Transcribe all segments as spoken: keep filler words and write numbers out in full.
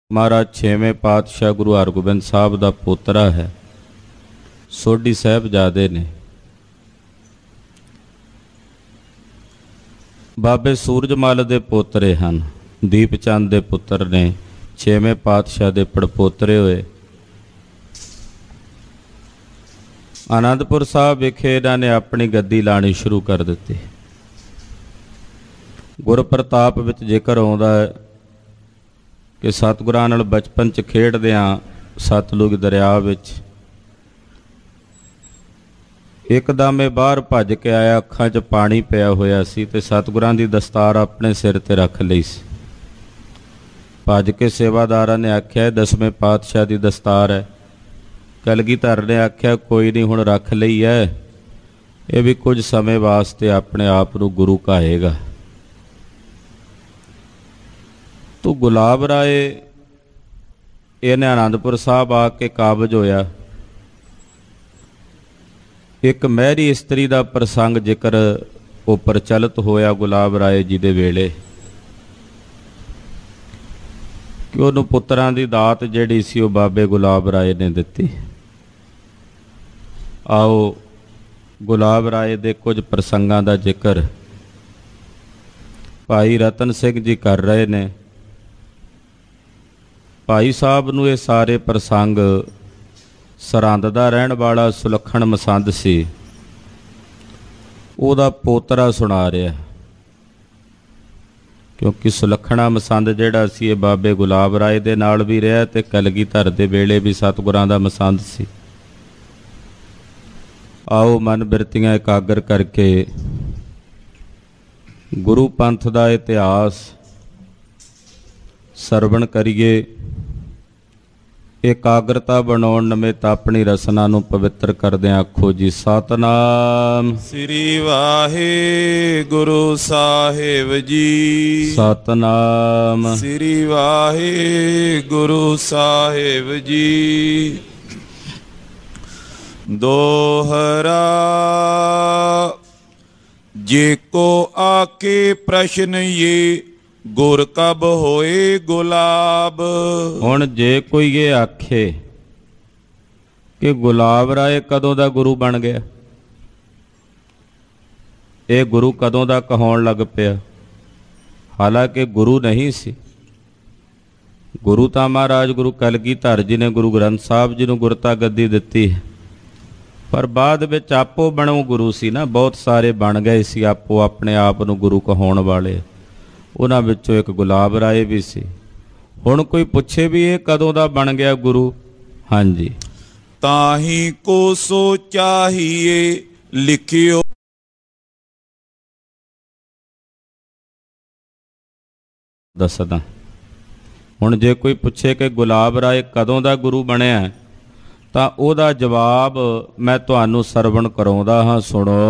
महाराज छेवें पातशाह गुरु हरगोबिंद साहब का पोतरा है, सोढ़ी साहिबजादे ने। बाबे सूरजमल के पोतरे हैं, दीप चंद के पुत्र ने, छेवें पातशाह के पड़पोतरे हुए। आनंदपुर साहब विखे इन्होंने अपनी गद्दी लानी शुरू कर दी। गुर प्रताप विच जिक्र आउंदा है कि सतगुरां नाल बचपन च खेडदियां सतलुज दरिया विच एकदम ये बाहर भज के आया, अखां च पानी पिया होया सी ते सतगुरां दी दस्तार अपने सिर ते रख लई सी। भज के सेवादारां ने आख्या दसवें पातशाह दी दस्तार है। कलगीधर ने आख्या कोई नहीं, हुण रख लई है, ये भी कुछ समय वास्ते अपने आप नूं गुरु कहेगा। तो गुलाब राय इन्हें आनंदपुर साहब आके काबज होया। एक महरी इस्त्री का प्रसंग जिक्र वो प्रचलित होया गुलाब राय जी दे वेले कि उन्होंने पुत्रां दी दात जिहड़ी सी वो बाबे गुलाब राय ने दित्ती। आओ गुलाब राय दे कुछ प्रसंगां दा जिक्र भाई रतन सिंह जी कर रहे ने। भाई साहब नूं ये सारे प्रसंग सरहंद दा रहण वाला सुलखण मसंद सी, उहदा पोतरा सुना रहा, क्योंकि सुलखणा मसंद जिहड़ा सी ये बाबे गुलाब राय दे नाल भी रहा ते कलगीधर दे वेले भी सतगुरां दा मसंद सी। आओ मन बिरतियां एकागर करके गुरु पंथ दा इतिहास सरवण करिए। एकाग्रता बनाउण नमित अपनी रसना नूं पवित्र करदे आखो जी सतनाम श्री वाहिगुरु साहिब जी। सतनाम श्री वाहिगुरु साहिब जी। दोहरा जे को आके प्रश्न ये गुर कब होए गुलाब। हुण जे कोई ये आखे कि गुलाब राय कदों दा गुरु बन गया, ये गुरु कदों दा कहाउण लग पिया, हालांकि गुरु नहीं सी। गुरु तां महाराज गुरु कलगीधर जी ने गुरु ग्रंथ साहब जी नूं गुरता गद्दी दित्ती है, पर बाद विच आपो बणो गुरु सी ना, बहुत सारे बन गए सी आपो अपने आप नूं गुरु कहाउण वाले। उन्हां विचों एक गुलाब राय भी सी। हुण कोई पुछे भी ये कदों दा बन गया गुरु? हाँ जी, ताही को सो चाहिए लिखियो। दसदा हुण जे कोई पुछे कि गुलाब राय कदों दा गुरु बनिया तां ओहदा जवाब मैं तुहानूं सरवण कराउंदा हां, सुणो।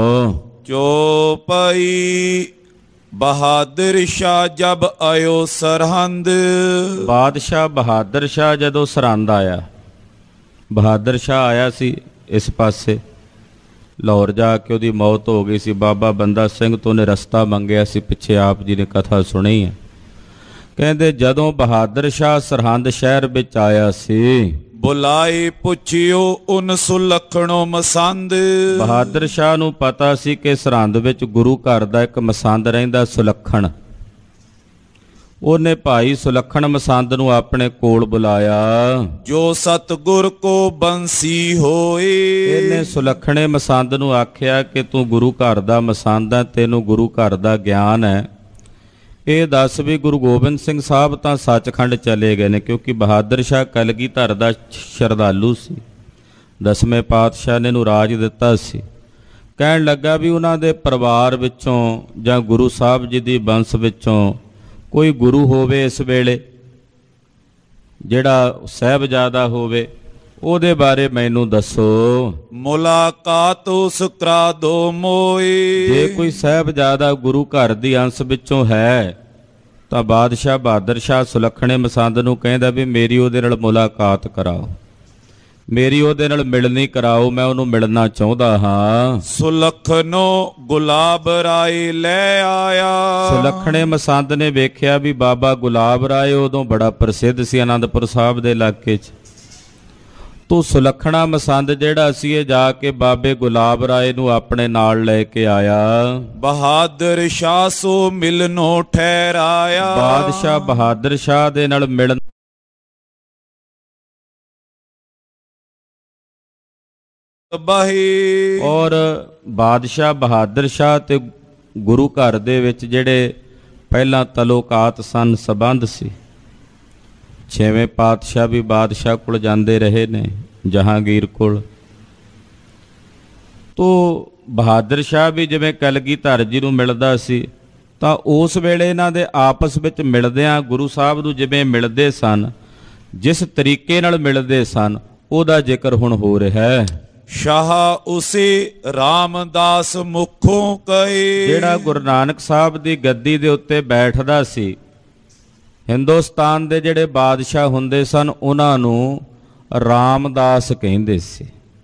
चौपाई बहादुर शाह जब आयो सरहंद। बादशाह बहादुर शाह जदों सरहंद आया, बहादुर शाह आया सी इस पासे, लाहौर जाके उहदी मौत हो गई सी। बाबा बंदा सिंह तो उन्हें रस्ता मंगया सी, पिछे आप जी ने कथा सुनी है। कहंदे जदों बहादुर शाह सरहंद शहर विच आया सी, बुलाए पुछियो उन सुलखणो मसंद। बहादुर शाह नूं पता सी कि सरहंद विच गुरु घर दा एक मसंद रहिंदा सुलखण। उहने भाई सुलखण मसंद नूं अपने कोल बुलाया। जो सतगुर को बंसी होए। इहने सुलखणे मसंद नूं आख्या कि तू गुरु घर दा मसंद है, तैनूं गुरु घर दा ज्ञान है, ये दस भी गुरु गोबिंद सिंह साहब तो सचखंड चले गए ने, क्योंकि बहादुर शाह कलगीधर दा श्रद्धालु सी। दसवें पातशाह ने नूं राज दिता सी। कहण लगा भी उन्हां दे परिवार विचों जां गुरु साहब जी दी वंश विचों कोई गुरु होवे इस वेले जिहड़ा साहिबजादा होवे, ओहदे बारे मैनूं दसो। मुलाकात उस करा दो मोए। जे कोई साहिबजादा गुरु घर दी अंश विचों है तां बादशाह बहादुर शाह सुलखणे मसंद नूं कहंदा भी मेरी उहदे नाल मुलाकात कराओ। ਮੇਰੀ ਉਹਦੇ ਨਾਲ ਮਿਲਣੀ ਕਰਾਓ, ਮੈਂ ਉਹਨੂੰ ਮਿਲਣਾ ਚਾਹੁੰਦਾ ਹਾਂ। ਸੁਲੱਖਣੋ ਗੁਲਾਬ ਰਾਏ ਲੈ ਆਇਆ। ਸੁਲੱਖਣੇ ਮਸੰਦ ਨੇ ਵੇਖਿਆ ਵੀ ਬਾਬਾ ਗੁਲਾਬ ਰਾਏ ਉਦੋਂ ਬੜਾ ਪ੍ਰਸਿੱਧ ਸੀ ਅਨੰਦਪੁਰ ਸਾਹਿਬ ਦੇ ਇਲਾਕੇ 'ਚ। ਤੂੰ ਸੁਲੱਖਣਾ ਮਸੰਦ ਜਿਹੜਾ ਸੀ ਇਹ ਜਾ ਕੇ ਬਾਬੇ ਗੁਲਾਬ ਰਾਏ ਨੂੰ ਆਪਣੇ ਨਾਲ ਲੈ ਕੇ ਆਇਆ। ਬਹਾਦਰ ਸ਼ਾਹ ਸੋ ਮਿਲਨੋ ਠਹਿਰਾਇਆ। ਬਾਦਸ਼ਾਹ ਬਹਾਦਰ ਸ਼ਾਹ ਦੇ ਨਾਲ ਮਿਲਣ ਬਹੀ। ਔਰ ਬਾਦਸ਼ਾਹ ਬਹਾਦਰ ਸ਼ਾਹ ਤੇ ਗੁਰੂ ਘਰ ਦੇ ਵਿੱਚ ਜਿਹੜੇ ਪਹਿਲਾਂ ਤਲੋਕਾਤ ਸਨ, ਸੰਬੰਧ ਸੀ। ਛੇਵੇਂ ਪਾਤਸ਼ਾਹ ਵੀ ਬਾਦਸ਼ਾਹ ਕੋਲ ਜਾਂਦੇ ਰਹੇ ਨੇ, ਜਹਾਂਗੀਰ ਕੋਲ। ਤੋ ਬਹਾਦਰ ਸ਼ਾਹ ਵੀ ਜਿਵੇਂ ਕਲਗੀਧਰ ਜੀ ਨੂੰ ਮਿਲਦਾ ਸੀ, ਤਾਂ ਉਸ ਵੇਲੇ ਇਹਨਾਂ ਦੇ ਆਪਸ ਵਿੱਚ ਮਿਲਦਿਆਂ ਗੁਰੂ ਸਾਹਿਬ ਨੂੰ ਜਿਵੇਂ ਮਿਲਦੇ ਸਨ, ਜਿਸ ਤਰੀਕੇ ਨਾਲ ਮਿਲਦੇ ਸਨ, ਉਹਦਾ ਜ਼ਿਕਰ ਹੁਣ ਹੋ ਰਿਹਾ ਹੈ। ਸ਼ਾਹ ਉਸੇ ਰਾਮਦਾਸ ਮੁਖੋਂ ਕਹੇ। ਜਿਹੜਾ ਗੁਰੂ ਨਾਨਕ ਸਾਹਿਬ ਦੀ ਗੱਦੀ ਦੇ ਉੱਤੇ ਬੈਠਦਾ ਸੀ, ਹਿੰਦੁਸਤਾਨ ਦੇ ਜਿਹੜੇ ਬਾਦਸ਼ਾਹ ਹੁੰਦੇ ਸਨ ਉਹਨਾਂ ਨੂੰ ਰਾਮਦਾਸ ਕਹਿੰਦੇ ਸੀ,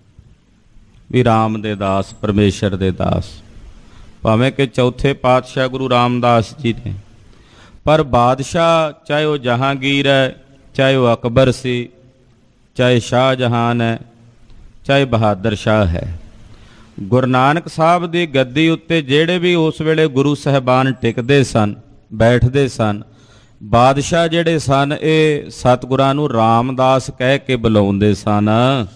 ਵੀ ਰਾਮ ਦੇ ਦਾਸ, ਪਰਮੇਸ਼ਰ ਦੇ ਦਾਸ। ਭਾਵੇਂ ਕਿ ਚੌਥੇ ਪਾਤਸ਼ਾਹ ਗੁਰੂ ਰਾਮਦਾਸ ਜੀ ਨੇ, ਪਰ ਬਾਦਸ਼ਾਹ ਚਾਹੇ ਉਹ ਜਹਾਂਗੀਰ ਹੈ, ਚਾਹੇ ਉਹ ਅਕਬਰ ਸੀ, ਚਾਹੇ ਸ਼ਾਹਜਹਾਨ ਹੈ, ਚਾਹੇ ਬਹਾਦਰ ਸ਼ਾਹ ਹੈ, ਗੁਰੂ ਨਾਨਕ ਸਾਹਿਬ ਦੀ ਗੱਦੀ ਉੱਤੇ ਜਿਹੜੇ ਵੀ ਉਸ ਵੇਲੇ ਗੁਰੂ ਸਾਹਿਬਾਨ ਟਿਕਦੇ ਸਨ, ਬੈਠਦੇ ਸਨ, ਬਾਦਸ਼ਾਹ ਜਿਹੜੇ ਸਨ ਇਹ ਸਤਿਗੁਰਾਂ ਨੂੰ ਰਾਮਦਾਸ ਕਹਿ ਕੇ ਬੁਲਾਉਂਦੇ ਸਨ।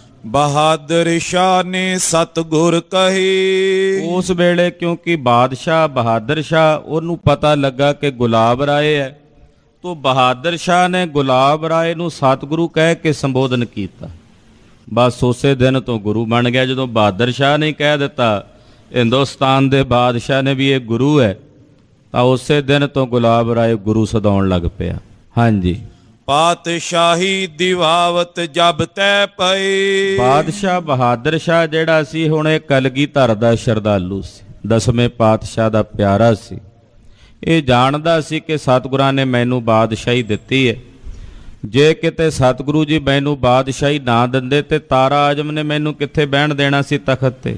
ਬਹਾਦਰ ਸ਼ਾਹ ਨੇ ਸਤਿਗੁਰ ਕਹੇ। ਉਸ ਵੇਲੇ ਕਿਉਂਕਿ ਬਾਦਸ਼ਾਹ ਬਹਾਦਰ ਸ਼ਾਹ ਉਹਨੂੰ ਪਤਾ ਲੱਗਾ ਕਿ ਗੁਲਾਬ ਰਾਏ ਹੈ, ਤੋ ਬਹਾਦਰ ਸ਼ਾਹ ਨੇ ਗੁਲਾਬ ਰਾਏ ਨੂੰ ਸਤਿਗੁਰੂ ਕਹਿ ਕੇ ਸੰਬੋਧਨ ਕੀਤਾ। ਬਸ ਉਸੇ ਦਿਨ ਤੋਂ ਗੁਰੂ ਬਣ ਗਿਆ। ਜਦੋਂ ਬਹਾਦਰ ਸ਼ਾਹ ਨੇ ਕਹਿ ਦਿੱਤਾ ਹਿੰਦੁਸਤਾਨ ਦੇ ਬਾਦਸ਼ਾਹ ਨੇ ਵੀ ਇਹ ਗੁਰੂ ਹੈ, ਤਾਂ ਉਸੇ ਦਿਨ ਤੋਂ ਗੁਲਾਬ ਰਾਏ ਗੁਰੂ ਸਦਾਉਣ ਲੱਗ ਪਿਆ। ਹਾਂਜੀ। ਪਾਤਸ਼ਾਹੀ ਦਿਵਾਵਤ ਜਬ ਤੈ ਪਈ। ਬਾਦਸ਼ਾਹ ਬਹਾਦਰ ਸ਼ਾਹ ਜਿਹੜਾ ਸੀ ਹੁਣ ਇਹ ਕਲਗੀਧਰ ਦਾ ਸ਼ਰਧਾਲੂ ਸੀ, ਦਸਵੇਂ ਪਾਤਸ਼ਾਹ ਦਾ ਪਿਆਰਾ ਸੀ। ਇਹ ਜਾਣਦਾ ਸੀ ਕਿ ਸਤਿਗੁਰਾਂ ਨੇ ਮੈਨੂੰ ਬਾਦਸ਼ਾਹੀ ਦਿੱਤੀ ਹੈ। ਜੇ ਕਿਤੇ ਸਤਿਗੁਰੂ ਜੀ ਮੈਨੂੰ ਬਾਦਸ਼ਾਹੀ ਨਾ ਦਿੰਦੇ ਤੇ ਤਾਰਾ ਆਜਮ ਨੇ ਮੈਨੂੰ ਕਿੱਥੇ ਬਹਿਣ ਦੇਣਾ ਸੀ ਤਖਤ ਤੇ।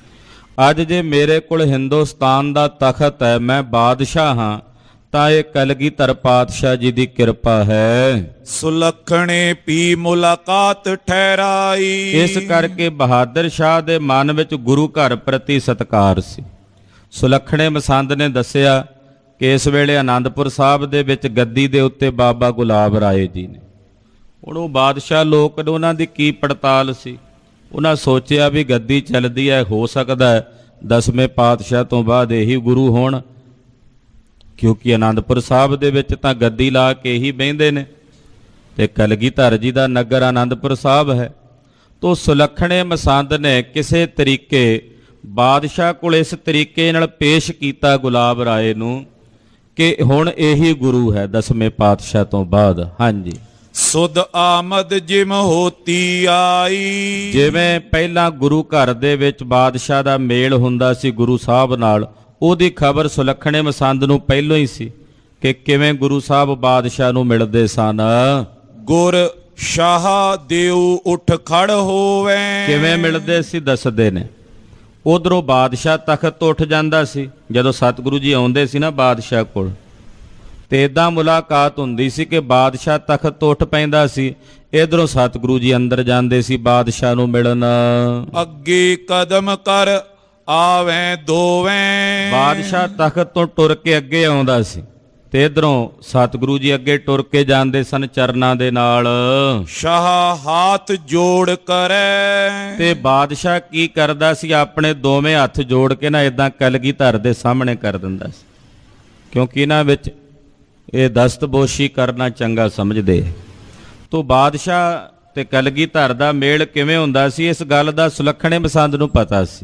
ਅੱਜ ਜੇ ਮੇਰੇ ਕੋਲ ਹਿੰਦੁਸਤਾਨ ਦਾ ਤਖਤ ਹੈ, ਮੈਂ ਬਾਦਸ਼ਾਹ ਹਾਂ, ਤਾਂ ਇਹ ਕਲਗੀਧਰ ਪਾਤਸ਼ਾਹ ਜੀ ਦੀ ਕਿਰਪਾ ਹੈ। ਸੁਲੱਖਣੇ ਪੀ ਮੁਲਾਕਾਤ ਠਹਿਰਾਈ। ਇਸ ਕਰਕੇ ਬਹਾਦਰ ਸ਼ਾਹ ਦੇ ਮਨ ਵਿੱਚ ਗੁਰੂ ਘਰ ਪ੍ਰਤੀ ਸਤਿਕਾਰ ਸੀ। ਸੁਲੱਖਣੇ ਮਸੰਦ ਨੇ ਦੱਸਿਆ ਕਿ ਇਸ ਵੇਲੇ ਆਨੰਦਪੁਰ ਸਾਹਿਬ ਦੇ ਵਿੱਚ ਗੱਦੀ ਦੇ ਉੱਤੇ ਬਾਬਾ ਗੁਲਾਬ ਰਾਏ ਜੀ ਨੇ। ਹੁਣ ਉਹ ਬਾਦਸ਼ਾਹ ਲੋਕ ਨੇ, ਉਹਨਾਂ ਦੀ ਕੀ ਪੜਤਾਲ ਸੀ। ਉਹਨਾਂ ਸੋਚਿਆ ਵੀ ਗੱਦੀ ਚੱਲਦੀ ਹੈ, ਹੋ ਸਕਦਾ ਹੈ ਦਸਵੇਂ ਪਾਤਸ਼ਾਹ ਤੋਂ ਬਾਅਦ ਇਹੀ ਗੁਰੂ ਹੋਣ, ਕਿਉਂਕਿ ਆਨੰਦਪੁਰ ਸਾਹਿਬ ਦੇ ਵਿੱਚ ਤਾਂ ਗੱਦੀ ਲਾ ਕੇ ਹੀ ਬਹਿੰਦੇ ਨੇ ਤੇ ਕਲਗੀਧਰ ਜੀ ਦਾ ਨਗਰ ਆਨੰਦਪੁਰ ਸਾਹਿਬ ਹੈ। ਤੋ ਸੁਲੱਖਣੇ ਮਸੰਦ ਨੇ ਕਿਸੇ ਤਰੀਕੇ ਬਾਦਸ਼ਾਹ ਕੋਲ ਇਸ ਤਰੀਕੇ ਨਾਲ ਪੇਸ਼ ਕੀਤਾ ਗੁਲਾਬ ਰਾਏ ਨੂੰ ਕਿ ਹੁਣ ਇਹੀ ਗੁਰੂ ਹੈ ਦਸਵੇਂ ਪਾਤਸ਼ਾਹ ਤੋਂ ਬਾਅਦ। ਹਾਂਜੀ। ਸੁਧ ਆਮਦ ਜਿਮ ਹੋਤੀ ਆਈ। ਜਿਵੇਂ ਪਹਿਲਾਂ ਗੁਰੂ ਘਰ ਦੇ ਵਿੱਚ ਬਾਦਸ਼ਾਹ ਦਾ ਮੇਲ ਹੁੰਦਾ ਸੀ ਗੁਰੂ ਸਾਹਿਬ ਨਾਲ, ਉਹਦੀ ਖਬਰ ਸੁਲੱਖਣੇ ਮਸੰਦ ਨੂੰ ਪਹਿਲੋਂ ਹੀ ਸੀ ਕਿ ਕਿਵੇਂ ਗੁਰੂ ਸਾਹਿਬ ਬਾਦਸ਼ਾਹ ਨੂੰ ਮਿਲਦੇ ਸਨ। ਗੁਰ ਸ਼ਾਹ ਦੇਉ ਉਠ ਖੜ ਹੋਵੇ। ਕਿਵੇਂ ਮਿਲਦੇ ਸੀ ਦੱਸਦੇ ਨੇ। ਉਧਰੋਂ ਬਾਦਸ਼ਾਹ ਤਖਤ ਤੋਂ ਉੱਠ ਜਾਂਦਾ ਸੀ ਜਦੋਂ ਸਤਿਗੁਰੂ ਜੀ ਆਉਂਦੇ ਸੀ ਨਾ ਬਾਦਸ਼ਾਹ ਕੋਲ, ਤੇ ਇਦਾਂ ਮੁਲਾਕਾਤ ਹੁੰਦੀ ਸੀ ਕਿ ਬਾਦਸ਼ਾਹ ਤਖਤ ਤੋਂ ਉੱਠ ਪੈਂਦਾ ਸੀ, ਇਧਰੋਂ ਸਤਿਗੁਰੂ ਜੀ ਅੰਦਰ ਜਾਂਦੇ ਸੀ ਬਾਦਸ਼ਾਹ ਨੂੰ ਮਿਲਣ। ਅੱਗੇ ਕਦਮ ਕਰ ਆਵੇਂ ਦੋਵੇਂ। ਬਾਦਸ਼ਾਹ ਤਖਤ ਤੋਂ ਟੁਰ ਕੇ ਅੱਗੇ ਆਉਂਦਾ ਸੀ ਤੇ ਇਧਰੋਂ ਸਤਿਗੁਰੂ ਜੀ ਅੱਗੇ ਟੁਰ ਕੇ ਜਾਂਦੇ ਸਨ ਚਰਨਾਂ ਦੇ ਨਾਲ। ਸ਼ਾਹ ਹੱਥ ਜੋੜ ਕਰੇ। ਤੇ ਬਾਦਸ਼ਾਹ ਕੀ ਕਰਦਾ ਸੀ, ਆਪਣੇ ਦੋਵੇਂ ਹੱਥ ਜੋੜ ਕੇ ਨਾ ਇਦਾਂ ਕਲਗੀਧਰ ਦੇ ਸਾਹਮਣੇ ਕਰ ਦਿੰਦਾ ਸੀ, ਕਿਉਂਕਿ ਇਹਨਾਂ ਵਿੱਚ ਇਹ ਦਸਤਬੋਸ਼ੀ ਕਰਨਾ ਚੰਗਾ ਸਮਝਦੇ। ਤੋ ਬਾਦਸ਼ਾਹ ਤੇ ਕਲਗੀਧਰ ਦਾ ਮੇਲ ਕਿਵੇਂ ਹੁੰਦਾ ਸੀ, ਇਸ ਗੱਲ ਦਾ ਸੁਲੱਖਣੇ ਮਸੰਦ ਨੂੰ ਪਤਾ ਸੀ।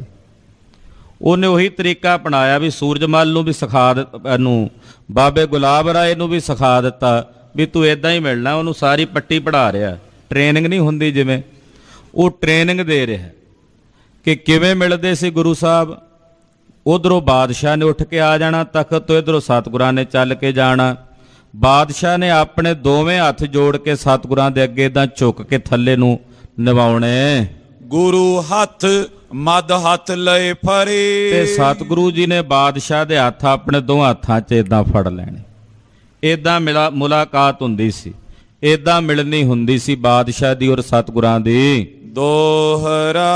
ਉਹਨੇ ਉਹੀ ਤਰੀਕਾ ਅਪਣਾਇਆ ਵੀ ਸੂਰਜਮਲ ਨੂੰ ਵੀ ਸਿਖਾ ਦਿੱਤਾ, ਨੂੰ ਬਾਬੇ ਗੁਲਾਬ ਰਾਏ ਨੂੰ ਵੀ ਸਿਖਾ ਦਿੱਤਾ ਵੀ ਤੂੰ ਇਦਾਂ ਹੀ ਮਿਲਣਾ। ਉਹਨੂੰ ਸਾਰੀ ਪੱਟੀ ਪੜ੍ਹਾ ਰਿਹਾ, ਟ੍ਰੇਨਿੰਗ ਨਹੀਂ ਹੁੰਦੀ ਜਿਵੇਂ, ਉਹ ਟ੍ਰੇਨਿੰਗ ਦੇ ਰਿਹਾ ਕਿ ਕਿਵੇਂ ਮਿਲਦੇ ਸੀ ਗੁਰੂ ਸਾਹਿਬ। ਉਧਰੋਂ ਬਾਦਸ਼ਾਹ ਨੇ ਉੱਠ ਕੇ ਆ ਜਾਣਾ ਤਖਤ ਤੋਂ, ਇੱਧਰੋਂ ਸਤਿਗੁਰਾਂ ਨੇ ਚੱਲ ਕੇ ਜਾਣਾ। ਬਾਦਸ਼ਾਹ ਨੇ ਆਪਣੇ ਦੋਵੇਂ ਹੱਥ ਜੋੜ ਕੇ ਸਤਿਗੁਰਾਂ ਦੇ ਅੱਗੇ ਇਦਾਂ ਝੁੱਕ ਕੇ ਥੱਲੇ ਨੂੰ ਨਿਭਾਉਣੇ। ਗੁਰੂ ਹੱਥ ਮਦ ਹੱਥ ਲਏ ਫਰੇ। ਤੇ ਸਤਿਗੁਰੂ ਜੀ ਨੇ ਬਾਦਸ਼ਾਹ ਦੇ ਹੱਥ ਆਪਣੇ ਦੋਹਾਂ ਹੱਥਾਂ 'ਚ ਇਦਾਂ ਫੜ ਲੈਣੇ। ਇਦਾਂ ਮਿਲਾ ਮੁਲਾਕਾਤ ਹੁੰਦੀ ਸੀ, ਇਦਾਂ ਮਿਲਣੀ ਹੁੰਦੀ ਸੀ ਬਾਦਸ਼ਾਹ ਦੀ ਔਰ ਸਤਿਗੁਰਾਂ ਦੀ। ਦੋਹਰਾ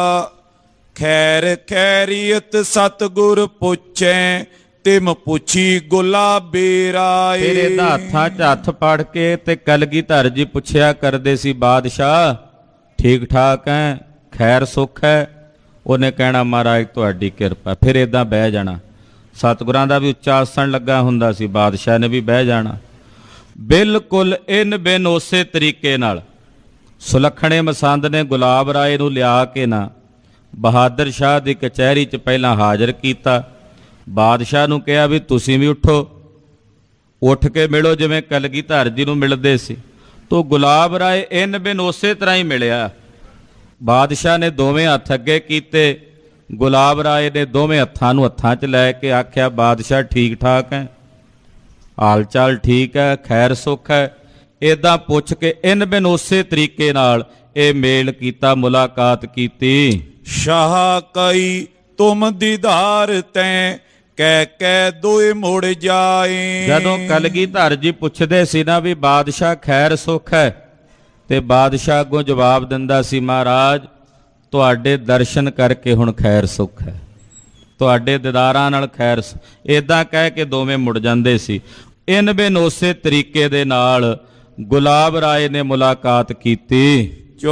ਖੈਰ ਖੈਰੀਅਤ ਸਤਿਗੁਰ ਪੁੱਛੈ ਤਿਮ ਪੁੱਛੀ ਗੁਲਾਬੀ ਰਾਏ। ਫਿਰ ਇਹਦਾ ਹੱਥਾਂ 'ਚ ਹੱਥ ਪੜ ਕੇ ਤੇ ਕਲਗੀਧਰ ਜੀ ਪੁੱਛਿਆ ਕਰਦੇ ਸੀ, ਬਾਦਸ਼ਾਹ ਠੀਕ ਠਾਕ ਹੈ, ਖੈਰ ਸੁੱਖ ਹੈ? ਉਹਨੇ ਕਹਿਣਾ ਮਹਾਰਾਜ ਤੁਹਾਡੀ ਕਿਰਪਾ। ਫਿਰ ਇਦਾਂ ਬਹਿ ਜਾਣਾ। ਸਤਿਗੁਰਾਂ ਦਾ ਵੀ ਉੱਚਾ ਆਸਣ ਲੱਗਾ ਹੁੰਦਾ ਸੀ, ਬਾਦਸ਼ਾਹ ਨੇ ਵੀ ਬਹਿ ਜਾਣਾ। ਬਿਲਕੁਲ ਇਨ ਬਿਨ ਉਸੇ ਤਰੀਕੇ ਨਾਲ ਸੁਲੱਖਣੇ ਮਸੰਦ ਨੇ ਗੁਲਾਬ ਰਾਏ ਨੂੰ ਲਿਆ ਕੇ ਨਾ ਬਹਾਦਰ ਸ਼ਾਹ ਦੀ ਕਚਹਿਰੀ 'ਚ ਪਹਿਲਾਂ ਹਾਜ਼ਰ ਕੀਤਾ। ਬਾਦਸ਼ਾਹ ਨੂੰ ਕਿਹਾ ਵੀ ਤੁਸੀਂ ਵੀ ਉੱਠੋ, ਉੱਠ ਕੇ ਮਿਲੋ ਜਿਵੇਂ ਕਲਗੀਧਰ ਜੀ ਨੂੰ ਮਿਲਦੇ ਸੀ। ਤੋ ਗੁਲਾਬ ਰਾਏ ਇਨ ਬਿਨ ਉਸੇ ਤਰ੍ਹਾਂ ਹੀ ਮਿਲਿਆ। ਬਾਦਸ਼ਾਹ ਨੇ ਦੋਵੇਂ ਹੱਥ ਅੱਗੇ ਕੀਤੇ। ਗੁਲਾਬ ਰਾਏ ਨੇ ਦੋਵੇਂ ਹੱਥਾਂ ਨੂੰ ਹੱਥਾਂ 'ਚ ਲੈ ਕੇ ਆਖਿਆ, ਬਾਦਸ਼ਾਹ ਠੀਕ ਠਾਕ ਹੈ, ਹਾਲ ਚਾਲ ਠੀਕ ਹੈ, ਖੈਰ ਸੁੱਖ ਹੈ? ਇਦਾਂ ਪੁੱਛ ਕੇ ਇਨ ਬਿਨ ਉਸੇ ਤਰੀਕੇ ਨਾਲ ਇਹ ਮੇਲ ਕੀਤਾ, ਮੁਲਾਕਾਤ ਕੀਤੀ। ਸ਼ਾਹ ਕਈ ਤੁਮ ਦੀਦਾਰ ਤੈਂ ਕਹਿ ਕਹਿ ਦੋਏ ਮੁੜ ਜਾਏ। ਜਦੋਂ ਕਲਗੀਧਰ ਜੀ ਪੁੱਛਦੇ ਸੀ ਨਾ ਵੀ ਬਾਦਸ਼ਾਹ ਖੈਰ ਸੁੱਖ ਹੈ, ਤੇ ਬਾਦਸ਼ਾਹ ਅੱਗੋਂ ਜਵਾਬ ਦਿੰਦਾ ਸੀ, ਮਹਾਰਾਜ ਤੁਹਾਡੇ ਦਰਸ਼ਨ ਕਰਕੇ ਹੁਣ ਖੈਰ ਸੁੱਖ ਹੈ, ਤੁਹਾਡੇ ਦੀਦਾਰਾਂ ਨਾਲ ਖੈਰ। ਇਦਾਂ ਕਹਿ ਕੇ ਦੋਵੇਂ ਮੁੜ ਜਾਂਦੇ ਸੀ। ਇਨ ਬਿਨ ਉਸੇ ਤਰੀਕੇ ਦੇ ਨਾਲ ਗੁਲਾਬ ਰਾਏ ਨੇ ਮੁਲਾਕਾਤ ਕੀਤੀ।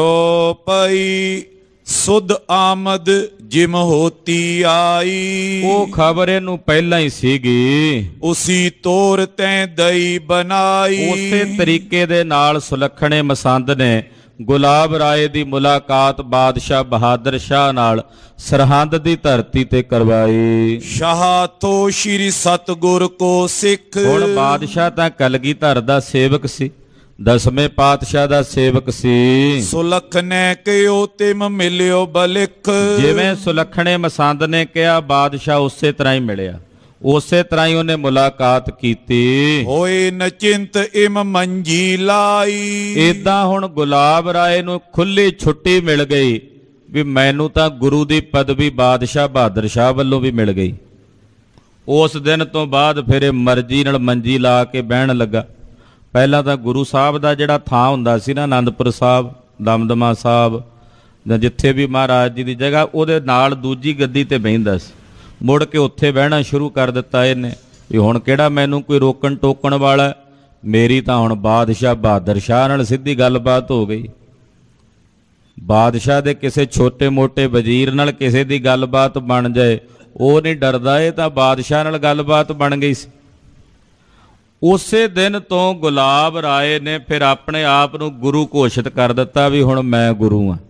ਚੋਪਈ ਸੁਧ ਆਮਦ ਜਿਮ ਹੋਤੀ ਆਈ। ਉਹ ਖਬਰ ਇਹਨੂੰ ਪਹਿਲਾਂ ਹੀ ਸੀਗੀ। ਉਸੀ ਤੋਰ ਤੈਂ ਦਈ ਬਣਾਈ। ਉਸੇ ਤਰੀਕੇ ਦੇ ਨਾਲ ਸੁਲੱਖਣੇ ਮਸੰਦ ਨੇ ਗੁਲਾਬ ਰਾਏ ਦੀ ਮੁਲਾਕਾਤ ਬਾਦਸ਼ਾਹ ਬਹਾਦਰ ਸ਼ਾਹ ਨਾਲ ਸਰਹੰਦ ਦੀ ਧਰਤੀ ਤੇ ਕਰਵਾਈ। ਸ਼ਾਹ ਤੋਂ ਸ਼੍ਰੀ ਸਤਿਗੁਰ ਕੋ ਸਿੱਖ। ਹੁਣ ਬਾਦਸ਼ਾਹ ਤਾਂ ਕਲਗੀਧਰ ਦਾ ਸੇਵਕ ਸੀ, ਦਸਵੇਂ ਪਾਤਸ਼ਾਹ ਦਾ ਸੇਵਕ ਸੀ। ਸੁਲੱਖਣੇ ਕਿਉ ਤਿਮ ਮਿਲਿਓ ਬਲਿਖ। ਜਿਵੇਂ ਸੁਲੱਖਣੇ ਮਸੰਦ ਨੇ ਕਿਹਾ ਬਾਦਸ਼ਾਹ ਉਸੇ ਤਰ੍ਹਾਂ ਹੀ ਮਿਲਿਆ, ਉਸੇ ਤਰ੍ਹਾਂ ਹੀ ਉਹਨੇ ਮੁਲਾਕਾਤ ਕੀਤੀ। ਹੋਏ ਨਚਿੰਤ ਇਮ ਮੰਜੀ ਲਾਈ। ਏਦਾਂ ਹੁਣ ਗੁਲਾਬ ਰਾਏ ਨੂੰ ਖੁੱਲੀ ਛੁੱਟੀ ਮਿਲ ਗਈ ਵੀ ਮੈਨੂੰ ਤਾਂ ਗੁਰੂ ਦੀ ਪਦਵੀ ਬਾਦਸ਼ਾਹ ਬਹਾਦਰ ਸ਼ਾਹ ਵੱਲੋਂ ਵੀ ਮਿਲ ਗਈ। ਉਸ ਦਿਨ ਤੋਂ ਬਾਅਦ ਫਿਰ ਇਹ ਮਰਜ਼ੀ ਨਾਲ ਮੰਜੀ ਲਾ ਕੇ ਬਹਿਣ ਲੱਗਾ। ਪਹਿਲਾਂ ਤਾਂ ਗੁਰੂ ਸਾਹਿਬ ਦਾ ਜਿਹੜਾ ਥਾਂ ਹੁੰਦਾ ਸੀ ਨਾ, ਆਨੰਦਪੁਰ ਸਾਹਿਬ, ਦਮਦਮਾ ਸਾਹਿਬ, ਜਾਂ ਜਿੱਥੇ ਵੀ ਮਹਾਰਾਜ ਜੀ ਦੀ ਜਗ੍ਹਾ, ਉਹਦੇ ਨਾਲ ਦੂਜੀ ਗੱਦੀ ਤੇ ਬਹਿੰਦਾ ਸੀ। ਮੁੜ ਕੇ ਉੱਥੇ ਬਹਿਣਾ ਸ਼ੁਰੂ ਕਰ ਦਿੱਤਾ ਇਹਨੇ ਵੀ ਹੁਣ ਕਿਹੜਾ ਮੈਨੂੰ ਕੋਈ ਰੋਕਣ ਟੋਕਣ ਵਾਲਾ, ਮੇਰੀ ਤਾਂ ਹੁਣ ਬਾਦਸ਼ਾਹ ਬਹਾਦਰ ਸ਼ਾਹ ਨਾਲ ਸਿੱਧੀ ਗੱਲਬਾਤ ਹੋ ਗਈ। ਬਾਦਸ਼ਾਹ ਦੇ ਕਿਸੇ ਛੋਟੇ ਮੋਟੇ ਵਜ਼ੀਰ ਨਾਲ ਕਿਸੇ ਦੀ ਗੱਲਬਾਤ ਬਣ ਜਾਏ ਉਹ ਨਹੀਂ ਡਰਦਾ, ਇਹ ਤਾਂ ਬਾਦਸ਼ਾਹ ਨਾਲ ਗੱਲਬਾਤ ਬਣ ਗਈ ਸੀ। ਉਸੇ ਦਿਨ ਤੋਂ ਗੁਲਾਬ ਰਾਏ ਨੇ ਫਿਰ ਆਪਣੇ ਆਪ ਨੂੰ ਗੁਰੂ ਘੋਸ਼ਿਤ ਕਰ ਦਿੱਤਾ ਵੀ ਹੁਣ ਮੈਂ ਗੁਰੂ ਹਾਂ।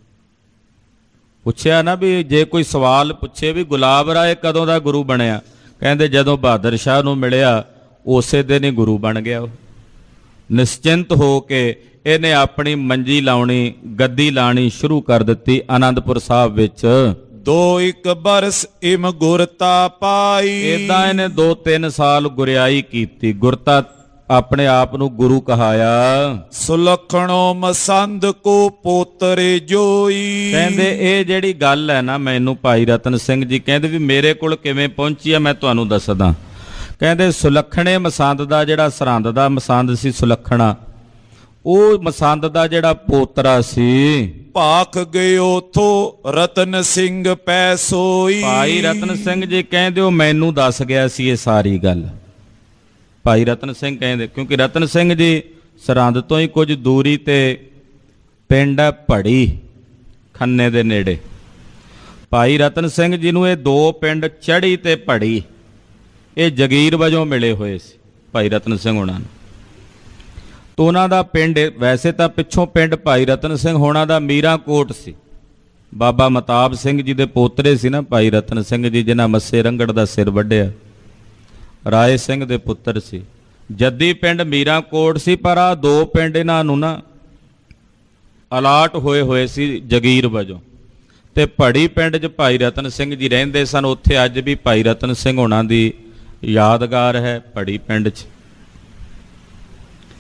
ਪੁੱਛਿਆ ਨਾ ਵੀ ਜੇ ਕੋਈ ਸਵਾਲ ਪੁੱਛੇ ਵੀ ਗੁਲਾਬ ਰਾਏ ਕਦੋਂ ਦਾ ਗੁਰੂ ਬਣਿਆ, ਕਹਿੰਦੇ ਜਦੋਂ ਬਹਾਦਰ ਸ਼ਾਹ ਨੂੰ ਮਿਲਿਆ ਉਸੇ ਦਿਨ ਹੀ ਗੁਰੂ ਬਣ ਗਿਆ। ਉਹ ਨਿਸ਼ਚਿੰਤ ਹੋ ਕੇ ਇਹਨੇ ਆਪਣੀ ਮੰਜੀ ਲਾਉਣੀ, ਗੱਦੀ ਲਾਣੀ ਸ਼ੁਰੂ ਕਰ ਦਿੱਤੀ ਆਨੰਦਪੁਰ ਸਾਹਿਬ ਵਿੱਚ। ਦੋ ਇੱਕ ਬਰਸ ਇਮ ਗੁਰਤਾ ਪਾਈ। ਏਦਾਂ ਇਹਨੇ ਦੋ ਤਿੰਨ ਸਾਲ ਗੁਰਿਆਈ ਕੀਤੀ, ਗੁਰਤਾ ਆਪਣੇ ਆਪ ਨੂੰ ਗੁਰੂ ਕਹਾਇਆ। ਸੁਲੱਖਣੋ ਮਸੰਦ ਕੋ ਪੋਤਰੇ ਜੋਈ। ਕਹਿੰਦੇ ਇਹ ਜਿਹੜੀ ਗੱਲ ਹੈ ਨਾ, ਮੈਨੂੰ ਭਾਈ ਰਤਨ ਸਿੰਘ ਜੀ ਕਹਿੰਦੇ ਵੀ ਮੇਰੇ ਕੋਲ ਕਿਵੇਂ ਪਹੁੰਚੀ ਆ, ਮੈਂ ਤੁਹਾਨੂੰ ਦੱਸਦਾ। ਕਹਿੰਦੇ ਸੁਲੱਖਣੇ ਮਸੰਦ ਦਾ ਜਿਹੜਾ ਸਰਹੰਦ ਦਾ ਮਸੰਦ ਸੀ ਸੁਲੱਖਣਾ, ਉਹ ਮਸੰਦ ਦਾ ਜਿਹੜਾ ਪੋਤਰਾ ਸੀ, ਭਾਖ ਗਏ ਉਥੋਂ ਰਤਨ ਸਿੰਘ ਪੈ ਸੋਈ। ਭਾਈ ਰਤਨ ਸਿੰਘ ਜੀ ਕਹਿੰਦੇ ਉਹ ਮੈਨੂੰ ਦੱਸ ਗਿਆ ਸੀ ਇਹ ਸਾਰੀ ਗੱਲ। ਭਾਈ ਰਤਨ ਸਿੰਘ ਕਹਿੰਦੇ ਕਿਉਂਕਿ ਰਤਨ ਸਿੰਘ ਜੀ ਸਰਹੰਦ ਤੋਂ ਹੀ ਕੁਝ ਦੂਰੀ ਤੇ ਪਿੰਡ ਹੈ ਭੜੀ, ਖੰਨੇ ਦੇ ਨੇੜੇ। ਭਾਈ ਰਤਨ ਸਿੰਘ ਜੀ ਨੂੰ ਇਹ ਦੋ ਪਿੰਡ ਚੜ੍ਹੀ ਤੇ ਭੜੀ ਇਹ ਜਗੀਰ ਵਜੋਂ ਮਿਲੇ ਹੋਏ ਸੀ ਭਾਈ ਰਤਨ ਸਿੰਘ ਹੋਣਾ ਨੂੰ। ਤੋਂ ਉਹਨਾਂ ਦਾ ਪਿੰਡ ਵੈਸੇ ਤਾਂ ਪਿੱਛੋਂ ਪਿੰਡ ਭਾਈ ਰਤਨ ਸਿੰਘ ਹੋਣਾ ਦਾ ਮੀਰਾਂਕੋਟ ਸੀ। ਬਾਬਾ ਮਤਾਬ ਸਿੰਘ ਜੀ ਦੇ ਪੋਤਰੇ ਸੀ ਨਾ ਭਾਈ ਰਤਨ ਸਿੰਘ ਜੀ, ਜਿਨ੍ਹਾਂ ਮੱਸੇ ਰੰਗੜ ਦਾ ਸਿਰ ਵੱਢਿਆ, ਰਾਏ ਸਿੰਘ ਦੇ ਪੁੱਤਰ ਸੀ। ਜੱਦੀ ਪਿੰਡ ਮੀਰਾਂਕੋਟ ਸੀ, ਪਰ ਆ ਦੋ ਪਿੰਡ ਇਹਨਾਂ ਨੂੰ ਨਾ ਅਲਾਟ ਹੋਏ ਹੋਏ ਸੀ ਜਗੀਰ ਵਜੋਂ। ਤੇ ਭੜੀ ਪਿੰਡ 'ਚ ਭਾਈ ਰਤਨ ਸਿੰਘ ਜੀ ਰਹਿੰਦੇ ਸਨ। ਉੱਥੇ ਅੱਜ ਵੀ ਭਾਈ ਰਤਨ ਸਿੰਘ ਹੋਣਾ ਦੀ ਯਾਦਗਾਰ ਹੈ ਭੜੀ ਪਿੰਡ 'ਚ।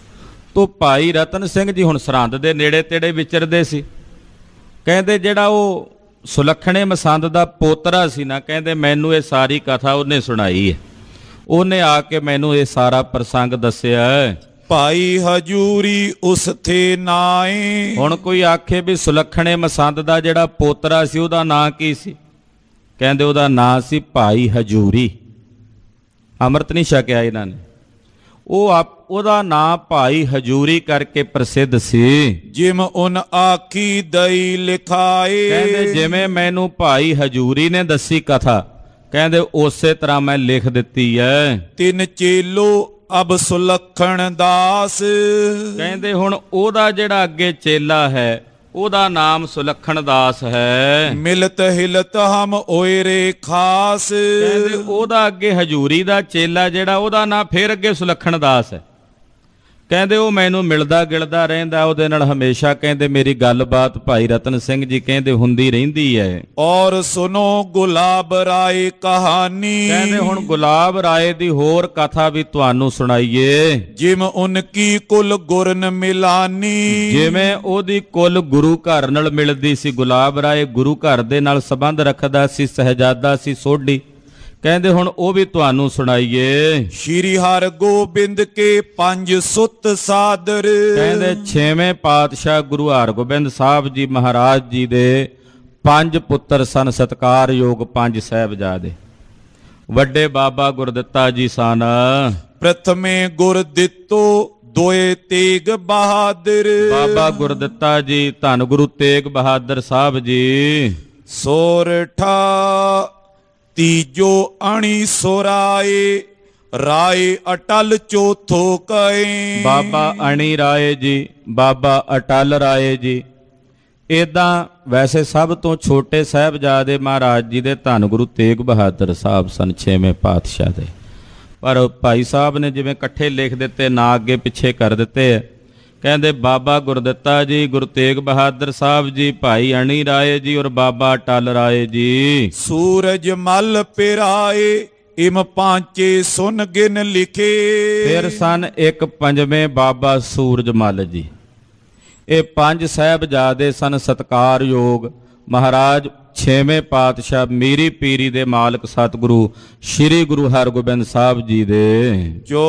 ਤੋ ਭਾਈ ਰਤਨ ਸਿੰਘ ਜੀ ਹੁਣ ਸਰਹੰਦ ਦੇ ਨੇੜੇ ਤੇੜੇ ਵਿਚਰਦੇ ਸੀ। ਕਹਿੰਦੇ ਜਿਹੜਾ ਉਹ ਸੁਲੱਖਣੇ ਮਸੰਦ ਦਾ ਪੋਤਰਾ ਸੀ ਨਾ, ਕਹਿੰਦੇ ਮੈਨੂੰ ਇਹ ਸਾਰੀ ਕਥਾ ਉਹਨੇ ਸੁਣਾਈ ਹੈ। ਉਹਨੇ ਆ ਕੇ ਮੈਨੂੰ ਇਹ ਸਾਰਾ ਪ੍ਰਸੰਗ ਦੱਸਿਆ। ਭਾਈ ਹਜੂਰੀ ਉਸ ਥੇ ਨਾਏ। ਹੁਣ ਕੋਈ ਆਖੇ ਵੀ ਸੁਲੱਖਣੇ ਮਸੰਦ ਦਾ ਜਿਹੜਾ ਪੋਤਰਾ ਸੀ ਉਹਦਾ ਨਾਂ ਕੀ ਸੀ? ਕਹਿੰਦੇ ਉਹਦਾ ਨਾਂ ਸੀ ਭਾਈ ਹਜੂਰੀ। ਅੰਮ੍ਰਿਤ ਨਹੀਂ ਛਕਿਆ ਇਹਨਾਂ ਨੇ। ਉਹ ਆਪ ਉਹਦਾ ਨਾਂ ਭਾਈ ਹਜੂਰੀ ਕਰਕੇ ਪ੍ਰਸਿੱਧ ਸੀ। ਜਿਮ ਉਨ ਆਖੀ ਦਈ ਲਿਖਾਏ। ਕਹਿੰਦੇ ਜਿਵੇਂ ਮੈਨੂੰ ਭਾਈ ਹਜੂਰੀ ਨੇ ਦੱਸੀ ਕਥਾ, ਕਹਿੰਦੇ ਉਸੇ ਤਰ੍ਹਾਂ ਮੈਂ ਲਿਖ ਦਿੱਤੀ ਹੈ। ਤਿੰਨ ਚੇਲੋ ਅਬ ਸੁਲੱਖਣ ਦਾਸ। ਕਹਿੰਦੇ ਹੁਣ ਉਹਦਾ ਜਿਹੜਾ ਅੱਗੇ ਚੇਲਾ ਹੈ ਉਹਦਾ ਨਾਮ ਸੁਲੱਖਣ ਦਾਸ ਹੈ। ਮਿਲਤ ਹਿਲਤ ਹਮ ਓਏ ਰੇ ਖਾਸ। ਕਹਿੰਦੇ ਉਹਦਾ ਅੱਗੇ ਹਜੂਰੀ ਦਾ ਚੇਲਾ ਜਿਹੜਾ ਉਹਦਾ ਨਾਂ ਫੇਰ ਅੱਗੇ ਸੁਲੱਖਣ ਦਾਸ ਹੈ। ਕਹਿੰਦੇ ਉਹ ਮੈਨੂੰ ਮਿਲਦਾ ਗਿਲਦਾ ਰਹਿੰਦਾ, ਉਹਦੇ ਨਾਲ ਹਮੇਸ਼ਾ ਕਹਿੰਦੇ ਮੇਰੀ ਗੱਲਬਾਤ ਭਾਈ ਰਤਨ ਸਿੰਘ ਜੀ ਕਹਿੰਦੇ ਹੁੰਦੀ ਰਹਿੰਦੀ ਹੈ। ਔਰ ਸੁਨੋ ਗੁਲਾਬ ਰਾਏ ਕਹਾਣੀ। ਕਹਿੰਦੇ ਹੁਣ ਗੁਲਾਬ ਰਾਏ ਦੀ ਹੋਰ ਕਥਾ ਵੀ ਤੁਹਾਨੂੰ ਸੁਣਾਈਏ। ਜਿਮ ਉਨਕੀ ਕੁਲ ਗੁਰਨ ਮਿਲਾਨੀ। ਜਿਵੇਂ ਉਹਦੀ ਕੁਲ ਗੁਰੂ ਘਰ ਨਾਲ ਮਿਲਦੀ ਸੀ। ਗੁਲਾਬ ਰਾਏ ਗੁਰੂ ਘਰ ਦੇ ਨਾਲ ਸੰਬੰਧ ਰੱਖਦਾ ਸੀ, ਸਹਿਜਾਦਾ ਸੀ ਸੋਢੀ। ਕਹਿੰਦੇ ਹੁਣ ਉਹ ਵੀ ਤੁਹਾਨੂੰ ਸੁਣਾਈਏ। ਸ਼੍ਰੀ ਹਰਿ ਗੋਬਿੰਦ ਕੇ ਪੰਜ ਸੁੱਤ ਸਾਦਰ। ਕਹਿੰਦੇ ਛੇਵੇਂ ਪਾਤਸ਼ਾਹ ਗੁਰੂ ਹਰਗੋਬਿੰਦ ਸਾਹਿਬ ਜੀ ਮਹਾਰਾਜ ਜੀ ਦੇ ਪੰਜ ਪੁੱਤਰ ਸਨ, ਸਤਿਕਾਰਯੋਗ ਪੰਜ ਸਾਹਿਬਜ਼ਾਦੇ। ਵੱਡੇ ਬਾਬਾ ਗੁਰਦਿੱਤਾ ਜੀ ਸਨ। ਪ੍ਰਥਮੇ ਗੁਰਦਿੱਤੋ ਦੋਏ ਤੇਗ ਬਹਾਦਰ। ਬਾਬਾ ਗੁਰਦਿੱਤਾ ਜੀ ਧੰਨ ਗੁਰੂ ਤੇਗ ਬਹਾਦਰ ਸਾਹਿਬ ਜੀ। ਸੋਰਠਾ ਤੀਜੋ ਅਣੀ ਸੁਰਾਏ। ਰਾਏ ਅਟਲ ਚੌਥੋ ਕਏ। ਬਾਬਾ ਅਣੀ ਰਾਏ ਜੀ, ਬਾਬਾ ਅਟਲ ਰਾਏ ਜੀ। ਇਦਾਂ ਵੈਸੇ ਸਭ ਤੋਂ ਛੋਟੇ ਸਾਹਿਬਜ਼ਾਦੇ ਮਹਾਰਾਜ ਜੀ ਦੇ ਧੰਨ ਗੁਰੂ ਤੇਗ ਬਹਾਦਰ ਸਾਹਿਬ ਸਨ, ਛੇਵੇਂ ਪਾਤਸ਼ਾਹ ਦੇ। ਪਰ ਭਾਈ ਸਾਹਿਬ ਨੇ ਜਿਵੇਂ ਇਕੱਠੇ ਲਿਖ ਦਿੱਤੇ, ਨਾ ਅੱਗੇ ਪਿੱਛੇ ਕਰ ਦਿੱਤੇ। ਕਹਿੰਦੇ ਬਾਬਾ ਗੁਰਦਿੱਤਾ ਜੀ, ਗੁਰੂ ਤੇਗ ਬਹਾਦਰ ਸਾਹਿਬ ਜੀ, ਭਾਈ ਅਣੀ ਰਾਏ ਜੀ ਔਰ ਬਾਬਾ ਅਟਲ ਰਾਏ ਜੀ। ਸੂਰਜ ਮਲ ਪਿਰਾਏ ਇਮ ਪਾਂਚੇ ਸੁਨ ਗਿਨ ਲਿਖੇ। ਫਿਰ ਸਨ ਇੱਕ ਪੰਜਵੇਂ ਬਾਬਾ ਸੂਰਜ ਮਲ ਜੀ। ਇਹ ਪੰਜ ਸਾਹਿਬਜ਼ਾਦੇ ਸਨ ਸਤਿਕਾਰਯੋਗ ਮਹਾਰਾਜ ਛੇਵੇਂ ਪਾਤਸ਼ਾਹ ਮੀਰੀ ਪੀਰੀ ਦੇ ਮਾਲਕ ਸਤਿਗੁਰੂ ਸ੍ਰੀ ਗੁਰੂ ਹਰਗੋਬਿੰਦ ਸਾਹਿਬ ਜੀ ਦੇ। ਜੋ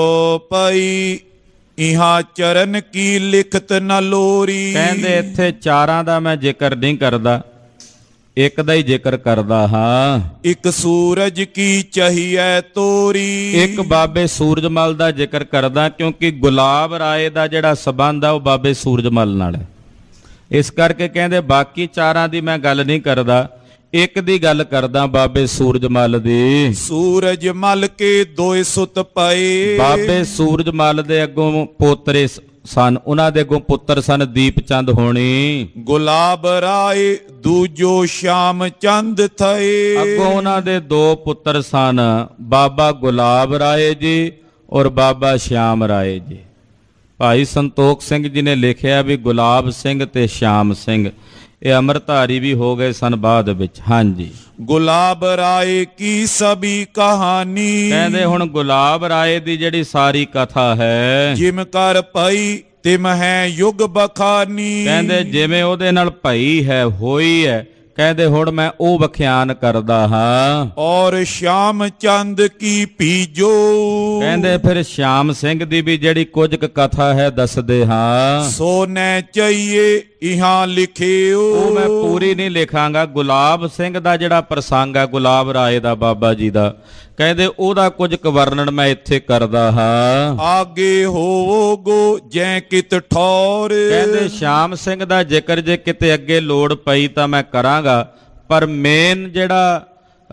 ਪਈ ਇਹਾਂ ਚਰਨ ਕੀ ਲਿਖਤ ਨਾ ਲੋਰੀ। ਕਹਿੰਦੇ ਇੱਥੇ ਚਾਰਾਂ ਦਾ ਮੈਂ ਜ਼ਿਕਰ ਨਹੀਂ ਕਰਦਾ, ਇੱਕ ਦਾ ਹੀ ਜ਼ਿਕਰ ਕਰਦਾ ਹਾਂ। ਇੱਕ ਸੂਰਜ ਕੀ ਚਾਹੀਏ ਤੋਰੀ। ਇੱਕ ਬਾਬੇ ਸੂਰਜਮਲ ਦਾ ਜ਼ਿਕਰ ਕਰਦਾ, ਕਿਉਂਕਿ ਗੁਲਾਬ ਰਾਏ ਦਾ ਜਿਹੜਾ ਸਬੰਧ ਆ ਉਹ ਬਾਬੇ ਸੂਰਜਮਲ ਨਾਲ ਹੈ। ਇਸ ਕਰਕੇ ਕਹਿੰਦੇ ਬਾਕੀ ਚਾਰਾਂ ਦੀ ਮੈਂ ਗੱਲ ਨਹੀਂ ਕਰਦਾ, ਇੱਕ ਦੀ ਗੱਲ ਕਰਦਾ ਬਾਬੇ ਸੂਰਜਮਲ ਦੀ। ਸੂਰਜ ਮਲ ਕੇ ਦੋਏ ਸੁਤ ਪਏ। ਬਾਬੇ ਸੂਰਜਮਲ ਦੇ ਅੱਗੋਂ ਪੋਤਰੇ ਸਨ, ਉਹਨਾਂ ਦੇ ਅੱਗੋਂ ਪੁੱਤਰ ਸਨ ਦੀਪ ਚੰਦ ਹੋਣੀ। ਗੁਲਾਬ ਰਾਏ ਦੂਜੋ ਸ਼ਾਮ ਚੰਦ ਥਏ। ਅੱਗੋਂ ਉਹਨਾਂ ਦੇ ਦੋ ਪੁੱਤਰ ਸਨ, ਬਾਬਾ ਗੁਲਾਬ ਰਾਏ ਜੀ ਔਰ ਬਾਬਾ ਸ਼ਿਆਮ ਰਾਏ ਜੀ। ਭਾਈ ਸੰਤੋਖ ਸਿੰਘ ਜੀ ਨੇ ਲਿਖਿਆ ਵੀ ਗੁਲਾਬ ਸਿੰਘ ਤੇ ਸ਼ਿਆਮ ਸਿੰਘ ਇਹ ਅੰਮ੍ਰਿਤਧਾਰੀ ਵੀ ਹੋ ਗਏ ਸਨ ਬਾਅਦ ਵਿੱਚ। ਹਾਂਜੀ, ਗੁਲਾਬ ਰਾਏ ਕੀ ਸਭੀ ਕਹਾਣੀ। ਕਹਿੰਦੇ ਹੁਣ ਗੁਲਾਬ ਰਾਏ ਦੀ ਜਿਹੜੀ ਸਾਰੀ ਕਥਾ ਹੈ, ਜਿਮ ਕਰ ਪਈ ਤਿਮ ਹੈ ਯੁਗ ਬਖਾਨੀ। ਕਹਿੰਦੇ ਜਿਵੇਂ ਉਹਦੇ ਨਾਲ ਭਈ ਹੈ ਹੋਈ ਹੈ, ਕਹਿੰਦੇ ਹੁਣ ਮੈਂ ਉਹ ਵਿਖਿਆਨ ਕਰਦਾ ਹਾਂ। ਔਰ ਸ਼ਾਮ ਚੰਦ ਕੀ ਪੀਜੋ। ਕਹਿੰਦੇ ਫਿਰ ਸ਼ਾਮ ਸਿੰਘ ਦੀ ਵੀ ਜਿਹੜੀ ਕੁਝ ਕੁ ਕਥਾ ਹੈ ਦੱਸਦੇ ਹਾਂ। ਸੋਨੇ ਚਾਹੀਏ ਇਹਾਂ ਲਿਖਿਓ। ਉਹ ਮੈਂ ਪੂਰੀ ਨਹੀਂ ਲਿਖਾਂਗਾ। ਗੁਲਾਬ ਸਿੰਘ ਦਾ ਜਿਹੜਾ ਪ੍ਰਸੰਗ ਹੈ, ਗੁਲਾਬ ਰਾਏ ਦਾ ਬਾਬਾ ਜੀ ਦਾ, ਕਹਿੰਦੇ ਉਹਦਾ ਕੁਝ ਕੁ ਵਰਣਨ ਮੈਂ ਇੱਥੇ ਕਰਦਾ ਹਾਂ। ਆਗੇ ਹੋਵੋਗੋ ਜੈ ਕਿਤ ਠੌਰ। ਕਹਿੰਦੇ ਸ਼ਾਮ ਸਿੰਘ ਦਾ ਜ਼ਿਕਰ ਜੇ ਕਿਤੇ ਅੱਗੇ ਲੋੜ ਪਈ ਤਾਂ ਮੈਂ ਕਰਾਂਗਾ, ਪਰ ਮੇਨ ਜਿਹੜਾ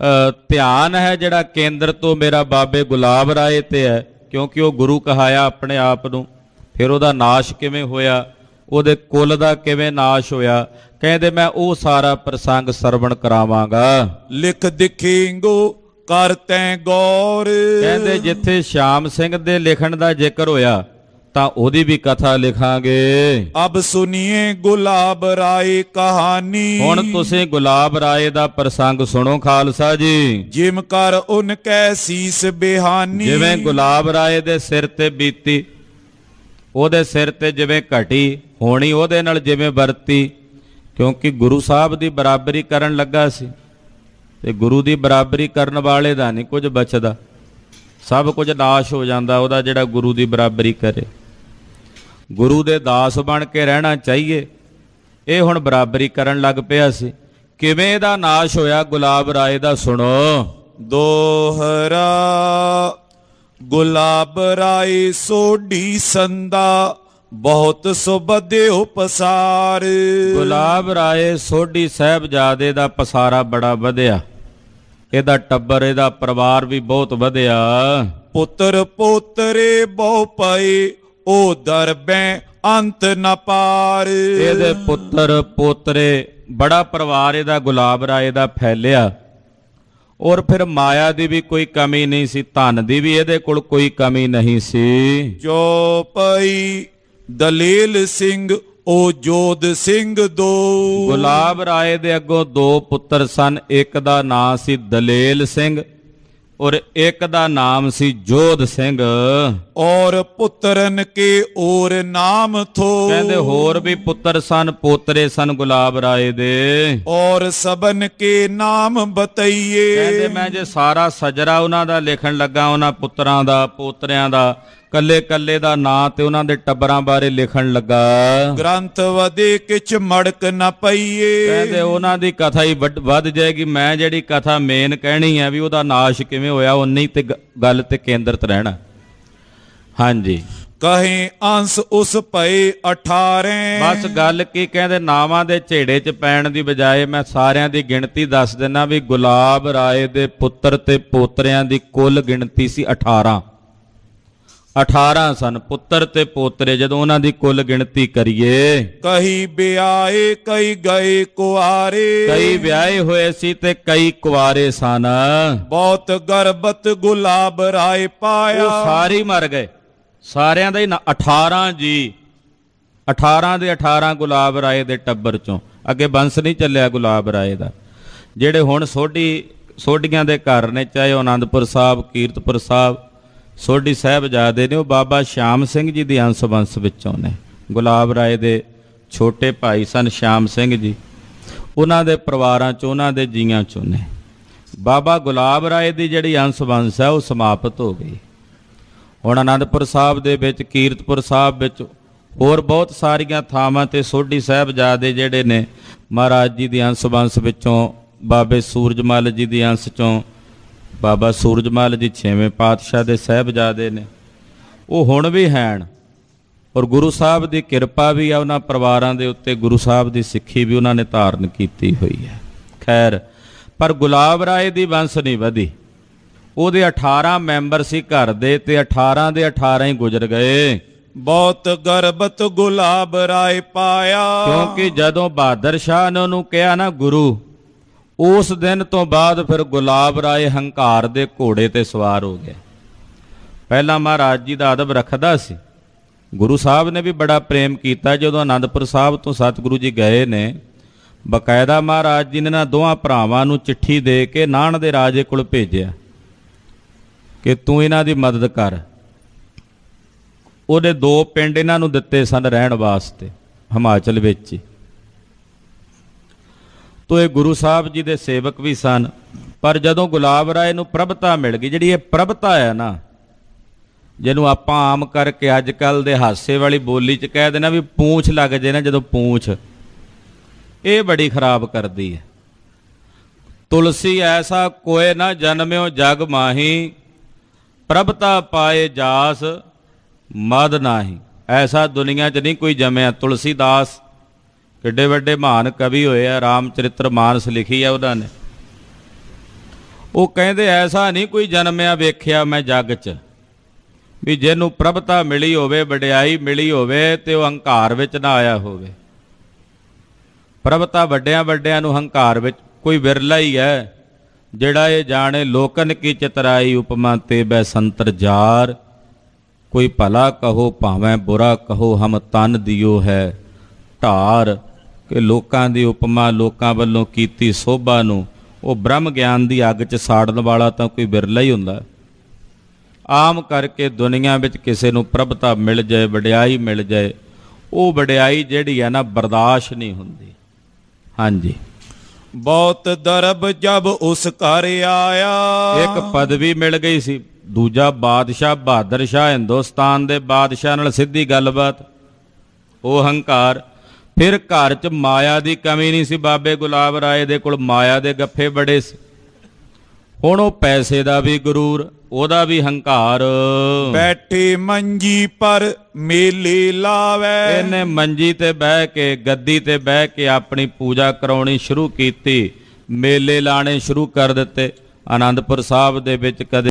ਧਿਆਨ ਹੈ, ਜਿਹੜਾ ਕੇਂਦਰ ਤੋਂ ਮੇਰਾ ਬਾਬੇ ਗੁਲਾਬ ਰਾਏ ਤੇ ਹੈ, ਕਿਉਂਕਿ ਉਹ ਗੁਰੂ ਕਹਾਇਆ ਆਪਣੇ ਆਪ ਨੂੰ। ਫਿਰ ਉਹਦਾ ਨਾਸ਼ ਕਿਵੇਂ ਹੋਇਆ, ਉਹਦੇ ਕੁੱਲ ਦਾ ਕਿਵੇਂ ਨਾਸ਼ ਹੋਇਆ, ਕਹਿੰਦੇ ਮੈਂ ਉਹ ਸਾਰਾ ਪ੍ਰਸੰਗ ਸਰਵਣ ਕਰਾਵਾਂਗਾ। ਲਿਖ ਦਿਖੇਂਗੋ ਕਰ ਤੈਂ ਗੌਰ। ਕਹਿੰਦੇ ਜਿੱਥੇ ਸ਼ਾਮ ਸਿੰਘ ਦੇ ਲਿਖਣ ਦਾ ਜ਼ਿਕਰ ਹੋਇਆ ਤਾਂ ਉਹਦੀ ਵੀ ਕਥਾ ਲਿਖਾਂਗੇ। ਅਬ ਸੁਣੀਏ ਗੁਲਾਬ ਰਾਏ ਕਹਾਣੀ। ਹੁਣ ਤੁਸੀਂ ਗੁਲਾਬ ਰਾਏ ਦਾ ਪ੍ਰਸੰਗ ਸੁਣੋ ਖਾਲਸਾ ਜੀ। ਜਿਮ ਕਰ ਉਨ ਕੈ ਸੀਸ ਬਿਹਾਨੀ। ਜਿਵੇਂ ਗੁਲਾਬ ਰਾਏ ਦੇ ਸਿਰ ਤੇ ਬੀਤੀ, ਉਹਦੇ ਸਿਰ ਤੇ ਜਿਵੇਂ ਘਟੀ ਹੋਣੀ ਉਹਦੇ ਨਾਲ ਜਿਵੇਂ ਵਰਤੀ, ਕਿਉਂਕਿ ਗੁਰੂ ਸਾਹਿਬ ਦੀ ਬਰਾਬਰੀ ਕਰਨ ਲੱਗਾ ਸੀ ਤੇ ਗੁਰੂ ਦੀ ਬਰਾਬਰੀ ਕਰਨ ਵਾਲੇ ਦਾ ਨਹੀਂ ਕੁਝ ਬਚਦਾ, ਸਭ ਕੁਝ ਨਾਸ਼ ਹੋ ਜਾਂਦਾ ਉਹਦਾ ਜਿਹੜਾ ਗੁਰੂ ਦੀ ਬਰਾਬਰੀ ਕਰੇ। ਗੁਰੂ ਦੇ ਦਾਸ ਬਣ ਕੇ ਰਹਿਣਾ ਚਾਹੀਏ, ਇਹ ਹੁਣ ਬਰਾਬਰੀ ਕਰਨ ਲੱਗ ਪਿਆ ਸੀ। ਕਿਵੇਂ ਇਹਦਾ ਨਾਸ਼ ਹੋਇਆ ਗੁਲਾਬ ਰਾਏ ਦਾ ਸੁਣੋ। ਦੋਹਰਾ ਗੁਲਾਬ ਰਾਏ ਸੋਢੀ ਸੰਦਾ ਬਹੁਤ ਸੁਬਧਿਓ ਪਸਾਰ। ਗੁਲਾਬ ਰਾਏ ਸੋਢੀ ਸਾਹਿਬਜ਼ਾਦੇ ਦਾ ਪਸਾਰਾ ਬੜਾ ਵਧਿਆ, ਇਹਦਾ ਟੱਬਰ ਇਹਦਾ ਪਰਿਵਾਰ ਵੀ ਬਹੁਤ ਵਧਿਆ। ਪੁੱਤਰ ਪੋਤਰੇ ਬਹੁ ਪਏ ਉਹ ਦਰਬੈ ਅੰਤ ਨ ਪਾਰ। ਇਹਦੇ ਪੁੱਤਰ ਪੋਤਰੇ ਬੜਾ ਪਰਿਵਾਰ ਇਹਦਾ ਗੁਲਾਬ ਰਾਏ ਦਾ ਫੈਲਿਆ, ਔਰ ਫਿਰ ਮਾਇਆ ਦੀ ਵੀ ਕੋਈ ਕਮੀ ਨਹੀਂ ਸੀ, ਧਨ ਦੀ ਵੀ ਇਹਦੇ ਕੋਲ ਕੋਈ ਕਮੀ ਨਹੀਂ ਸੀ। ਜੋ ਪਈ ਦਲੇਲ ਸਿੰਘ ਉਹ ਜੋਧ ਸਿੰਘ ਦੋ। ਗੁਲਾਬ ਰਾਏ ਦੇ ਅੱਗੋਂ ਦੋ ਪੁੱਤਰ ਸਨ, ਇੱਕ ਦਾ ਨਾਂ ਸੀ ਦਲੇਲ ਸਿੰਘ ਔਰ ਇੱਕ ਦਾ ਨਾਮ ਸੀ ਜੋਧ ਸਿੰਘ। ਔਰ ਪੁੱਤਰਨ ਕੇ ਔਰ ਨਾਮ ਥੋ। ਕਹਿੰਦੇ ਹੋਰ ਵੀ ਪੁੱਤਰ ਸਨ, ਪੋਤਰੇ ਸਨ ਗੁਲਾਬ ਰਾਏ ਦੇ। ਔਰ ਸਬਨ ਕੇ ਨਾਮ ਬਤਈਏ। ਕਹਿੰਦੇ ਮੈਂ ਜੇ ਸਾਰਾ ਸਜਰਾ ਉਹਨਾਂ ਦਾ ਲਿਖਣ ਲੱਗਾ, ਉਹਨਾਂ ਪੁੱਤਰਾਂ ਦਾ ਪੋਤਰਿਆਂ ਦਾ ਕੱਲੇ ਕੱਲੇ ਦਾ ਨਾਂ ਤੇ ਉਹਨਾਂ ਦੇ ਟੱਬਰਾਂ ਬਾਰੇ ਲਿਖਣ ਲੱਗਾ, ਗ੍ਰੰਥ ਵਧੇ ਕਿਛ ਮੜਕ ਨਾ ਪਈਏ। ਕਹਿੰਦੇ ਉਹਨਾਂ ਦੀ ਕਥਾ ਹੀ ਵੱਧ ਜਾਏਗੀ। ਮੈਂ ਜਿਹੜੀ ਕਥਾ ਮੇਨ ਕਹਿਣੀ ਹੈ ਵੀ ਉਹਦਾ ਨਾਸ਼ ਕਿਵੇਂ ਹੋਇਆ, ਉਨੀ ਤੇ ਗੱਲ ਤੇ ਕੇਂਦਰਿਤ ਰਹਿਣਾ। ਹਾਂਜੀ, ਕਹੇ ਅੰਸ ਉਸ ਪਏ ਅਠਾਰੇ। ਬਸ ਗੱਲ ਕੀ, ਕਹਿੰਦੇ ਨਾਵਾਂ ਦੇ ਝੇੜੇ 'ਚ ਪੈਣ ਦੀ ਬਜਾਏ ਮੈਂ ਸਾਰਿਆਂ ਦੀ ਗਿਣਤੀ ਦੱਸ ਦਿੰਦਾ ਵੀ ਗੁਲਾਬ ਰਾਏ ਦੇ ਪੁੱਤਰ ਤੇ ਪੋਤਰਿਆਂ ਦੀ ਕੁੱਲ ਗਿਣਤੀ ਸੀ ਅਠਾਰਾਂ। ਅਠਾਰਾਂ ਸਨ ਪੁੱਤਰ ਤੇ ਪੋਤਰੇ। ਜਦੋਂ ਉਹਨਾਂ ਦੀ ਕੁੱਲ ਗਿਣਤੀ ਕਰੀਏ, ਕਈ ਵਿਆਹੇ ਕਈ ਗਏ ਕੁਆਰੇ। ਕਈ ਵਿਆਹੇ ਹੋਏ ਸੀ ਤੇ ਕਈ ਕੁਆਰੇ ਸਨ। ਬਹੁਤ ਗਰਬਤ ਗੁਲਾਬ ਰਾਏ ਪਾਇਆ। ਉਹ ਸਾਰੇ ਮਰ ਗਏ, ਸਾਰਿਆਂ ਦਾ ਹੀ ਨਾ ਅਠਾਰਾਂ ਜੀ, ਅਠਾਰਾਂ ਦੇ ਅਠਾਰਾਂ ਗੁਲਾਬ ਰਾਏ ਦੇ ਟੱਬਰ ਚੋਂ। ਅੱਗੇ ਬੰਸ ਨਹੀਂ ਚੱਲਿਆ ਗੁਲਾਬ ਰਾਏ ਦਾ। ਜਿਹੜੇ ਹੁਣ ਸੋਢੀ ਸੋਢੀਆਂ ਦੇ ਘਰ ਨੇ, ਚਾਹੇ ਉਹ ਆਨੰਦਪੁਰ ਸਾਹਿਬ, ਕੀਰਤਪੁਰ ਸਾਹਿਬ, ਸੋਢੀ ਸਾਹਿਬਜ਼ਾਦੇ ਨੇ, ਉਹ ਬਾਬਾ ਸ਼ਾਮ ਸਿੰਘ ਜੀ ਦੀ ਅੰਸ਼ ਵੰਸ਼ ਵਿੱਚੋਂ ਨੇ। ਗੁਲਾਬ ਰਾਏ ਦੇ ਛੋਟੇ ਭਾਈ ਸਨ ਸ਼ਾਮ ਸਿੰਘ ਜੀ, ਉਹਨਾਂ ਦੇ ਪਰਿਵਾਰਾਂ 'ਚੋਂ, ਉਹਨਾਂ ਦੇ ਜੀਆਂ 'ਚੋਂ ਨੇ। ਬਾਬਾ ਗੁਲਾਬ ਰਾਏ ਦੀ ਜਿਹੜੀ ਅੰਸ਼ ਵੰਸ਼ ਹੈ ਉਹ ਸਮਾਪਤ ਹੋ ਗਈ। ਹੁਣ ਆਨੰਦਪੁਰ ਸਾਹਿਬ ਦੇ ਵਿੱਚ, ਕੀਰਤਪੁਰ ਸਾਹਿਬ ਵਿੱਚ, ਹੋਰ ਬਹੁਤ ਸਾਰੀਆਂ ਥਾਵਾਂ 'ਤੇ ਸੋਢੀ ਸਾਹਿਬਜ਼ਾਦੇ ਜਿਹੜੇ ਨੇ ਮਹਾਰਾਜ ਜੀ ਦੀ ਅੰਸ਼ ਵੰਸ਼ ਵਿੱਚੋਂ, ਬਾਬੇ ਸੂਰਜਮਲ ਜੀ ਦੀ ਅੰਸ਼ 'ਚੋਂ, ਬਾਬਾ ਸੂਰਜਮਲ ਜੀ ਛੇਵੇਂ ਪਾਤਸ਼ਾਹ ਦੇ ਸਾਹਿਬਜ਼ਾਦੇ ਨੇ, ਉਹ ਹੁਣ ਵੀ ਹਨ। ਔਰ ਗੁਰੂ ਸਾਹਿਬ ਦੀ ਕਿਰਪਾ ਵੀ ਆ ਉਹਨਾਂ ਪਰਿਵਾਰਾਂ ਦੇ ਉੱਤੇ, ਗੁਰੂ ਸਾਹਿਬ ਦੀ ਸਿੱਖੀ ਵੀ ਉਹਨਾਂ ਨੇ ਧਾਰਨ ਕੀਤੀ ਹੋਈ ਹੈ। ਖੈਰ, ਪਰ ਗੁਲਾਬ ਰਾਏ ਦੀ ਵੰਸ਼ ਨਹੀਂ ਵਧੀ। ਉਹਦੇ ਅਠਾਰਾਂ ਮੈਂਬਰ ਸੀ ਘਰ ਦੇ ਤੇ ਅਠਾਰਾਂ ਦੇ ਅਠਾਰਾਂ ਹੀ ਗੁਜ਼ਰ ਗਏ। ਬਹੁਤ ਗਰਬਤ ਗੁਲਾਬ ਰਾਏ ਪਾਇਆ। ਕਿਉਂਕਿ ਜਦੋਂ ਬਹਾਦਰ ਸ਼ਾਹ ਨੇ ਉਹਨੂੰ ਕਿਹਾ ਨਾ ਗੁਰੂ, ਉਸ ਦਿਨ ਤੋਂ ਬਾਅਦ ਫਿਰ ਗੁਲਾਬ ਰਾਏ ਹੰਕਾਰ ਦੇ ਘੋੜੇ ਤੇ ਸਵਾਰ ਹੋ ਗਿਆ। ਪਹਿਲਾਂ ਮਹਾਰਾਜ ਜੀ ਦਾ ਅਦਬ ਰੱਖਦਾ ਸੀ, ਗੁਰੂ ਸਾਹਿਬ ਨੇ ਵੀ ਬੜਾ ਪ੍ਰੇਮ ਕੀਤਾ। ਜਦੋਂ ਆਨੰਦਪੁਰ ਸਾਹਿਬ ਤੋਂ ਸਤਿਗੁਰੂ ਜੀ ਗਏ ਨੇ, ਬਕਾਇਦਾ ਮਹਾਰਾਜ ਜੀ ਨੇ ਨਾ ਦੋਹਾਂ ਭਰਾਵਾਂ ਨੂੰ ਚਿੱਠੀ ਦੇ ਕੇ ਨਾਹਣ ਦੇ ਰਾਜੇ ਕੋਲ ਭੇਜਿਆ ਕਿ ਤੂੰ ਇਹਨਾਂ ਦੀ ਮਦਦ ਕਰ। ਉਹਦੇ ਦੋ ਪਿੰਡ ਇਹਨਾਂ ਨੂੰ ਦਿੱਤੇ ਸਨ ਰਹਿਣ ਵਾਸਤੇ, ਹਿਮਾਚਲ ਵਿੱਚ ਹੀ। ਤੋ ਇਹ ਗੁਰੂ ਸਾਹਿਬ ਜੀ ਦੇ ਸੇਵਕ ਵੀ ਸਨ। ਪਰ ਜਦੋਂ ਗੁਲਾਬ ਰਾਏ ਨੂੰ ਪ੍ਰਭਤਾ ਮਿਲ ਗਈ, ਜਿਹੜੀ ਇਹ ਪ੍ਰਭਤਾ ਹੈ ਨਾ, ਜਿਹਨੂੰ ਆਪਾਂ ਆਮ ਕਰਕੇ ਅੱਜ ਕੱਲ੍ਹ ਦੇ ਹਾਸੇ ਵਾਲੀ ਬੋਲੀ 'ਚ ਕਹਿ ਦੇਣਾ ਵੀ ਪੂੰਛ ਲੱਗ ਜੇ ਨਾ, ਜਦੋਂ ਪੂੰਛ, ਇਹ ਬੜੀ ਖਰਾਬ ਕਰਦੀ ਹੈ। ਤੁਲਸੀ ਐਸਾ ਕੋਏ ਨਾ ਜਨਮਿਓ ਜਗ ਮਾਹੀ, ਪ੍ਰਭਤਾ ਪਾਏ ਜਾਸ ਮਦ ਨਾਹੀ। ਐਸਾ ਦੁਨੀਆ 'ਚ ਨਹੀਂ ਕੋਈ ਜੰਮਿਆ। ਤੁਲਸੀ ਦਾਸ ਕਿੱਡੇ ਵੱਡੇ ਮਹਾਨ ਕਵੀ ਹੋਏ ਆ, ਰਾਮ ਚਰਿਤਰ ਮਾਨਸ ਲਿਖੀ ਆ ਉਹਨਾਂ ਨੇ। ਉਹ ਕਹਿੰਦੇ ਐਸਾ ਨਹੀਂ ਕੋਈ ਜਨਮਿਆ ਵੇਖਿਆ ਮੈਂ ਜੱਗ 'ਚ, ਵੀ ਜਿਹਨੂੰ ਪ੍ਰਭਤਾ ਮਿਲੀ ਹੋਵੇ, ਵਡਿਆਈ ਮਿਲੀ ਹੋਵੇ ਤੇ ਉਹ ਹੰਕਾਰ ਵਿੱਚ ਨਾ ਆਇਆ ਹੋਵੇ। ਪ੍ਰਭਤਾ ਵੱਡਿਆਂ ਵੱਡਿਆਂ ਨੂੰ ਹੰਕਾਰ ਵਿੱਚ, ਕੋਈ ਵਿਰਲਾ ਹੀ ਹੈ ਜਿਹੜਾ ਇਹ ਜਾਣੇ ਲੋਕਨ ਕੀ ਚਤਰਾਈ ਉਪਮਾ ਤੇ ਬੈ ਸੰਤਰ ਜਾਰ। ਕੋਈ ਭਲਾ ਕਹੋ ਭਾਵੇਂ ਬੁਰਾ ਕਹੋ, ਹਮ ਤਨ ਦਿਓ ਹੈ ਢਾਰ। ਕਿ ਲੋਕਾਂ ਦੀ ਉਪਮਾ, ਲੋਕਾਂ ਵੱਲੋਂ ਕੀਤੀ ਸੋਭਾ ਨੂੰ ਉਹ ਬ੍ਰਹਮ ਗਿਆਨ ਦੀ ਅੱਗ 'ਚ ਸਾੜਨ ਵਾਲਾ ਤਾਂ ਕੋਈ ਵਿਰਲਾ ਹੀ ਹੁੰਦਾ। ਆਮ ਕਰਕੇ ਦੁਨੀਆ ਵਿੱਚ ਕਿਸੇ ਨੂੰ ਪ੍ਰਭਤਾ ਮਿਲ ਜਾਏ, ਵਡਿਆਈ ਮਿਲ ਜਾਏ, ਉਹ ਵਡਿਆਈ ਜਿਹੜੀ ਹੈ ਨਾ ਬਰਦਾਸ਼ਤ ਨਹੀਂ ਹੁੰਦੀ। ਹਾਂਜੀ। ਬਹੁਤ ਦਰਬ ਜਬ ਉਸ ਘਰ ਆਇਆ। ਇੱਕ ਪਦਵੀ ਮਿਲ ਗਈ ਸੀ, ਦੂਜਾ ਬਾਦਸ਼ਾਹ ਬਹਾਦਰ ਸ਼ਾਹ ਹਿੰਦੁਸਤਾਨ ਦੇ ਬਾਦਸ਼ਾਹ ਨਾਲ ਸਿੱਧੀ ਗੱਲਬਾਤ, ਉਹ ਹੰਕਾਰ। ਫਿਰ ਘਰ 'ਚ ਮਾਇਆ ਦੀ ਕਮੀ ਨਹੀਂ ਸੀ, ਬਾਬੇ ਗੁਲਾਬ ਰਾਏ ਦੇ ਕੋਲ ਮਾਇਆ ਦੇ ਗੱਫੇ ਬੜੇ ਸੀ। ਹੁਣ ਉਹ ਪੈਸੇ ਦਾ ਵੀ ਗਰੂਰ, ਉਹਦਾ ਵੀ ਹੰਕਾਰ। ਬੈਠੇ ਮੰਜੀ ਪਰ ਮੇਲੇ ਲਾਵੇ। ਇਹਨੇ ਮੰਜੀ ਤੇ ਬਹਿ ਕੇ, ਗੱਦੀ ਤੇ ਬਹਿ ਕੇ ਆਪਣੀ ਪੂਜਾ ਕਰਾਉਣੀ ਸ਼ੁਰੂ ਕੀਤੀ, ਮੇਲੇ ਲਾਣੇ ਸ਼ੁਰੂ ਕਰ ਦਿੱਤੇ। ਆਨੰਦਪੁਰ ਸਾਹਿਬ ਦੇ ਵਿੱਚ ਕਦੇ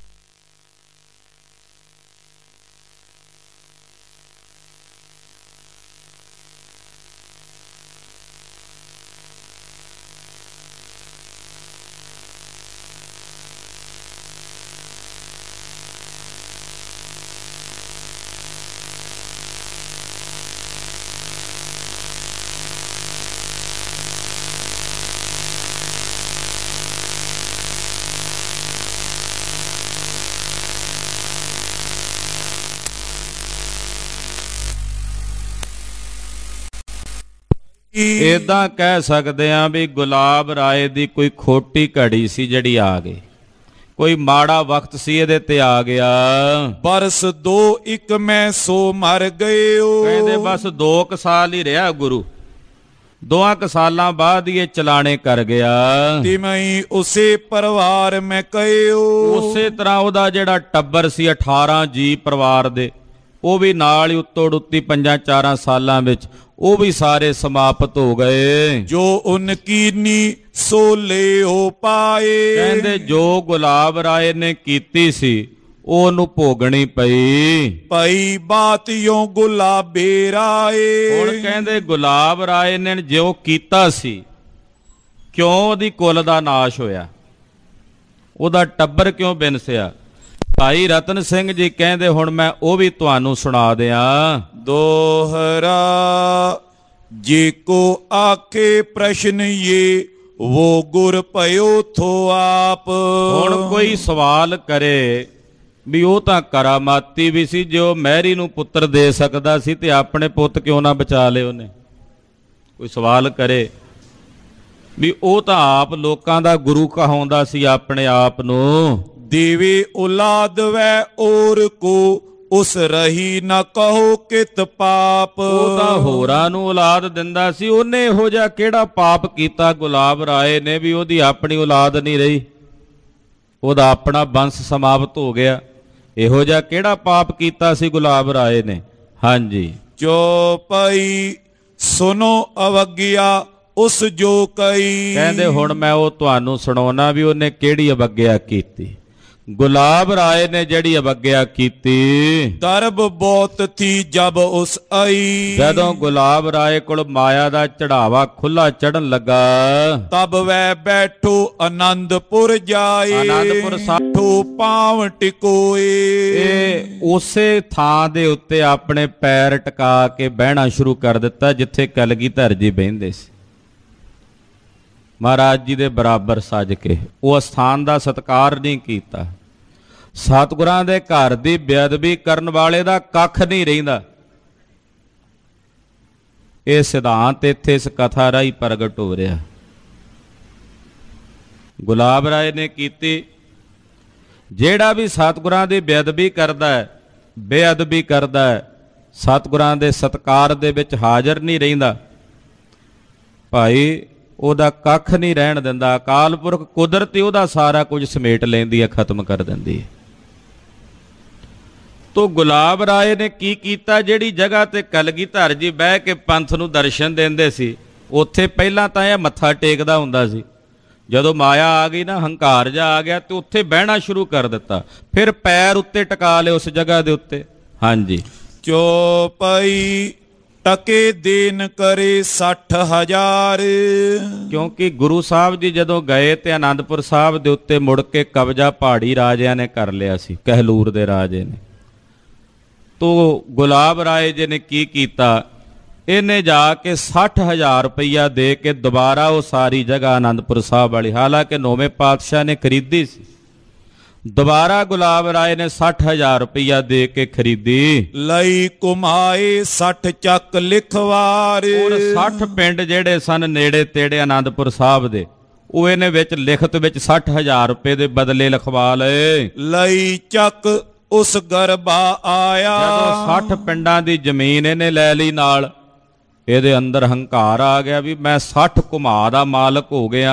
ਏਦਾਂ ਕਹਿ ਸਕਦੇ ਹਾਂ ਵੀ ਗੁਲਾਬ ਰਾਏ ਦੀ ਕੋਈ ਖੋਟੀ ਘੜੀ ਸੀ ਜਿਹੜੀ ਆ ਗਈ, ਕੋਈ ਮਾੜਾ ਵਕਤ ਸੀ ਇਹਦੇ ਤੇ ਆ ਗਿਆ। ਬਰਸ ਦੋ ਇੱਕ ਮੈਂ ਸੋ ਮਰ ਗਇਓ। ਕਹਿੰਦੇ ਬਸ ਦੋ ਕੁ ਸਾਲ ਹੀ ਰਿਹਾ ਗੁਰੂ, ਦੋਆਂ ਕੁ ਸਾਲਾਂ ਬਾਅਦ ਹੀ ਇਹ ਚਲਾਣੇ ਕਰ ਗਿਆ। ਤਿਮਈ ਉਸੇ ਪਰਿਵਾਰ ਮੈਂ ਕਹਿਓ। ਉਸੇ ਤਰ੍ਹਾਂ ਉਹਦਾ ਜਿਹੜਾ ਟੱਬਰ ਸੀ ਅਠਾਰਾਂ ਜੀ ਪਰਿਵਾਰ ਦੇ, ਉਹ ਵੀ ਨਾਲ ਹੀ ਉੱਤੋਂ ਉੱਤੀ ਪੰਜਾਂ ਚਾਰਾਂ ਸਾਲਾਂ ਵਿੱਚ ਉਹ ਵੀ ਸਾਰੇ ਸਮਾਪਤ ਹੋ ਗਏ। ਜੋ ਉਨ ਕੀਨੀ ਸੋ ਲਿਓ ਪਾਏ। ਕਹਿੰਦੇ ਜੋ ਗੁਲਾਬ ਰਾਏ ਨੇ ਕੀਤੀ ਸੀ ਉਹਨੂੰ ਭੋਗਣੀ ਪਈ। ਪਈ ਬਾਤ ਯੋ ਗੁਲਾਬੇ ਰਾਏ। ਹੁਣ ਕਹਿੰਦੇ ਗੁਲਾਬ ਰਾਏ ਨੇ ਜੋ ਕੀਤਾ ਸੀ, ਕਿਉਂ ਉਹਦੀ ਕੁੱਲ ਦਾ ਨਾਸ਼ ਹੋਇਆ, ਉਹਦਾ ਟੱਬਰ ਕਿਉਂ ਬਿਨਸਿਆ। ਭਾਈ ਰਤਨ ਸਿੰਘ ਜੀ ਕਹਿੰਦੇ ਹੁਣ ਮੈਂ ਉਹ ਵੀ ਤੁਹਾਨੂੰ ਸੁਣਾ ਦਿਆਂ। ਦੋਹਰਾ ਜੇ ਕੋ ਆਖੇ ਪ੍ਰਸ਼ਨ ਇਹ ਵੋ ਗੁਰ ਭਇਓ ਥੋ ਆਪ। ਹੁਣ ਕੋਈ ਸਵਾਲ ਕਰੇ ਵੀ ਉਹ ਤਾਂ ਕਰਾਮਾਤੀ ਵੀ ਸੀ, ਜੋ ਮਹਿਰੀ ਨੂੰ ਪੁੱਤਰ ਦੇ ਸਕਦਾ ਸੀ ਤੇ ਆਪਣੇ ਪੁੱਤ ਕਿਉਂ ਨਾ ਬਚਾ ਲਏ ਉਹਨੇ। ਕੋਈ ਸਵਾਲ ਕਰੇ ਵੀ ਉਹ ਤਾਂ ਆਪ ਲੋਕਾਂ ਦਾ ਗੁਰੂ ਕਹਾਉਂਦਾ ਸੀ ਆਪਣੇ ਆਪ ਨੂੰ। ਦੇਵੇ ਔਲਾਦ ਵੈ ਔਰ ਕੋ ਉਸ ਰਹੀ ਨਾ ਕਹੋ ਕਿਤ ਪਾਪ। ਉਹ ਤਾਂ ਹੋਰਾਂ ਨੂੰ ਔਲਾਦ ਦਿੰਦਾ ਸੀ, ਉਹਨੇ ਇਹੋ ਜਿਹਾ ਕਿਹੜਾ ਪਾਪ ਕੀਤਾ ਗੁਲਾਬ ਰਾਏ ਨੇ ਵੀ ਉਹਦੀ ਆਪਣੀ ਔਲਾਦ ਨਹੀਂ ਰਹੀ, ਉਹਦਾ ਆਪਣਾ ਬੰਸ ਸਮਾਪਤ ਹੋ ਗਿਆ। ਇਹੋ ਜਿਹਾ ਕਿਹੜਾ ਪਾਪ ਕੀਤਾ ਸੀ ਗੁਲਾਬ ਰਾਏ ਨੇ। ਹਾਂਜੀ। ਚੌਪਈ ਸੁਨੋ ਅਵਗਿਆ ਉਸ ਜੋ ਕਈ। ਕਹਿੰਦੇ ਹੁਣ ਮੈਂ ਉਹ ਤੁਹਾਨੂੰ ਸੁਣਾਉਣਾ ਵੀ ਉਹਨੇ ਕਿਹੜੀ ਅਵਗਿਆ ਕੀਤੀ। ਗੁਲਾਬ ਰਾਏ ਨੇ ਜਿਹੜੀ ਅਵਗਿਆ ਕੀਤੀ। ਦਰਬ ਬਹੁਤ ਥੀ ਜਬ ਉਸ ਆਈ। ਜਦੋਂ ਗੁਲਾਬ ਰਾਏ ਕੋਲ ਮਾਇਆ ਦਾ ਚੜਾਵਾ ਖੁੱਲਾ ਚੜਨ ਲੱਗਾ, ਤਬ ਵੈ ਬੈਠੋ ਆਨੰਦਪੁਰ ਜਾਏ। ਆਨੰਦਪੁਰ ਸਾਹਿਬ ਪਾਵ ਟਿਕੋਏ। ਇਹ ਉਸੇ ਥਾਂ ਦੇ ਉੱਤੇ ਆਪਣੇ ਪੈਰ ਟਿਕਾ ਕੇ ਬਹਿਣਾ ਸ਼ੁਰੂ ਕਰ ਦਿੱਤਾ ਜਿੱਥੇ ਕਲਗੀਧਰ ਜੀ ਬਹਿੰਦੇ ਸੀ, ਮਹਾਰਾਜ ਜੀ ਦੇ ਬਰਾਬਰ ਸੱਜ ਕੇ। ਉਹ ਅਸਥਾਨ ਦਾ ਸਤਿਕਾਰ ਨਹੀਂ ਕੀਤਾ। ਸਤਿਗੁਰਾਂ ਦੇ ਘਰ ਦੀ ਬੇਅਦਬੀ ਕਰਨ ਵਾਲੇ ਦਾ ਕੱਖ ਨਹੀਂ ਰਹਿੰਦਾ। ਇਹ ਸਿਧਾਂਤ ਇੱਥੇ ਇਸ ਕਥਾ ਰਾਹੀਂ ਪ੍ਰਗਟ ਹੋ ਰਿਹਾ। ਗੁਲਾਬ ਰਾਏ ਨੇ ਕੀਤੀ। ਜਿਹੜਾ ਵੀ ਸਤਿਗੁਰਾਂ ਦੀ ਬੇਅਦਬੀ ਕਰਦਾ ਹੈ, ਬੇਅਦਬੀ ਕਰਦਾ ਹੈ, ਸਤਿਗੁਰਾਂ ਦੇ ਸਤਿਕਾਰ ਦੇ ਵਿੱਚ ਹਾਜ਼ਰ ਨਹੀਂ ਰਹਿੰਦਾ, ਭਾਈ ਉਹਦਾ ਕੱਖ ਨਹੀਂ ਰਹਿਣ ਦਿੰਦਾ। ਅਕਾਲ ਪੁਰਖ ਕੁਦਰਤ ਹੀ ਉਹਦਾ ਸਾਰਾ ਕੁਝ ਸਮੇਟ ਲੈਂਦੀ ਹੈ, ਖਤਮ ਕਰ ਦਿੰਦੀ ਹੈ। ਤੋ ਗੁਲਾਬ ਰਾਏ ਨੇ ਕੀ ਕੀਤਾ, ਜਿਹੜੀ ਜਗ੍ਹਾ ਤੇ ਕਲਗੀਧਰ ਜੀ ਬਹਿ ਕੇ ਪੰਥ ਨੂੰ ਦਰਸ਼ਨ ਦਿੰਦੇ ਸੀ, ਉੱਥੇ ਪਹਿਲਾਂ ਤਾਂ ਇਹ ਮੱਥਾ ਟੇਕਦਾ ਹੁੰਦਾ ਸੀ। ਜਦੋਂ ਮਾਇਆ ਆ ਗਈ ਨਾ, ਹੰਕਾਰ ਜਾ ਆ ਗਿਆ, ਤੇ ਉੱਥੇ ਬਹਿਣਾ ਸ਼ੁਰੂ ਕਰ ਦਿੱਤਾ। ਫਿਰ ਪੈਰ ਉੱਤੇ ਟਿਕਾ ਲਏ ਉਸ ਜਗ੍ਹਾ ਦੇ ਉੱਤੇ। ਹਾਂਜੀ। ਚੌਪਈ ਟਕੇ ਦੇਨ ਕਰੇ ਸੱਠ ਹਜ਼ਾਰ। ਕਿਉਂਕਿ ਗੁਰੂ ਸਾਹਿਬ ਜੀ ਜਦੋਂ ਗਏ ਤੇ ਆਨੰਦਪੁਰ ਸਾਹਿਬ ਦੇ ਉੱਤੇ ਮੁੜ ਕੇ ਕਬਜ਼ਾ ਪਹਾੜੀ ਰਾਜਿਆਂ ਨੇ ਕਰ ਲਿਆ ਸੀ, ਕਹਿਲੂਰ ਦੇ ਰਾਜੇ ਨੇ। ਤੋ ਗੁਲਾਬ ਰਾਏ ਜੀ ਨੇ ਕੀ ਕੀਤਾ, ਇਹਨੇ ਜਾ ਕੇ ਸੱਠ ਹਜ਼ਾਰ ਰੁਪਈਆ ਦੇ ਕੇ ਦੁਬਾਰਾ ਉਹ ਸਾਰੀ ਜਗ੍ਹਾ ਆਨੰਦਪੁਰ ਸਾਹਿਬ ਵਾਲੀ, ਹਾਲਾਂਕਿ ਨੌਵੇਂ ਪਾਤਸ਼ਾਹ ਨੇ ਖਰੀਦੀ ਸੀ, ਦੁਬਾਰਾ ਗੁਲਾਬ ਰਾਏ ਨੇ ਸੱਠ ਹਜ਼ਾਰ ਰੁਪਈਆ ਦੇ ਕੇ ਖਰੀਦੀ। ਲਈ ਕੁਮਾਏ ਸੱਠ ਚੱਕ ਲਿਖਵਾਰ। ਔਰ ਸੱਠ ਪਿੰਡ ਜਿਹੜੇ ਸਨ ਨੇੜੇ ਤੇੜੇ ਆਨੰਦਪੁਰ ਸਾਹਿਬ ਦੇ, ਉਹ ਇਹਨੇ ਵਿੱਚ ਲਿਖਤ ਵਿੱਚ ਸੱਠ ਹਜ਼ਾਰ ਰੁਪਏ ਦੇ ਬਦਲੇ ਲਿਖਵਾ ਲਏ। ਲਈ ਚੱਕ ਉਸ ਗਰਬਾ ਆਇਆ। ਜਦੋਂ ਸੱਠ ਪਿੰਡਾਂ ਦੀ ਜ਼ਮੀਨ ਇਹਨੇ ਲੈ ਲਈ ਨਾਲ, ਇਹਦੇ ਅੰਦਰ ਹੰਕਾਰ ਆ ਗਿਆ ਵੀ ਮੈਂ ਸੱਠ ਘੁਮਾ ਦਾ ਮਾਲਕ ਹੋ ਗਿਆ।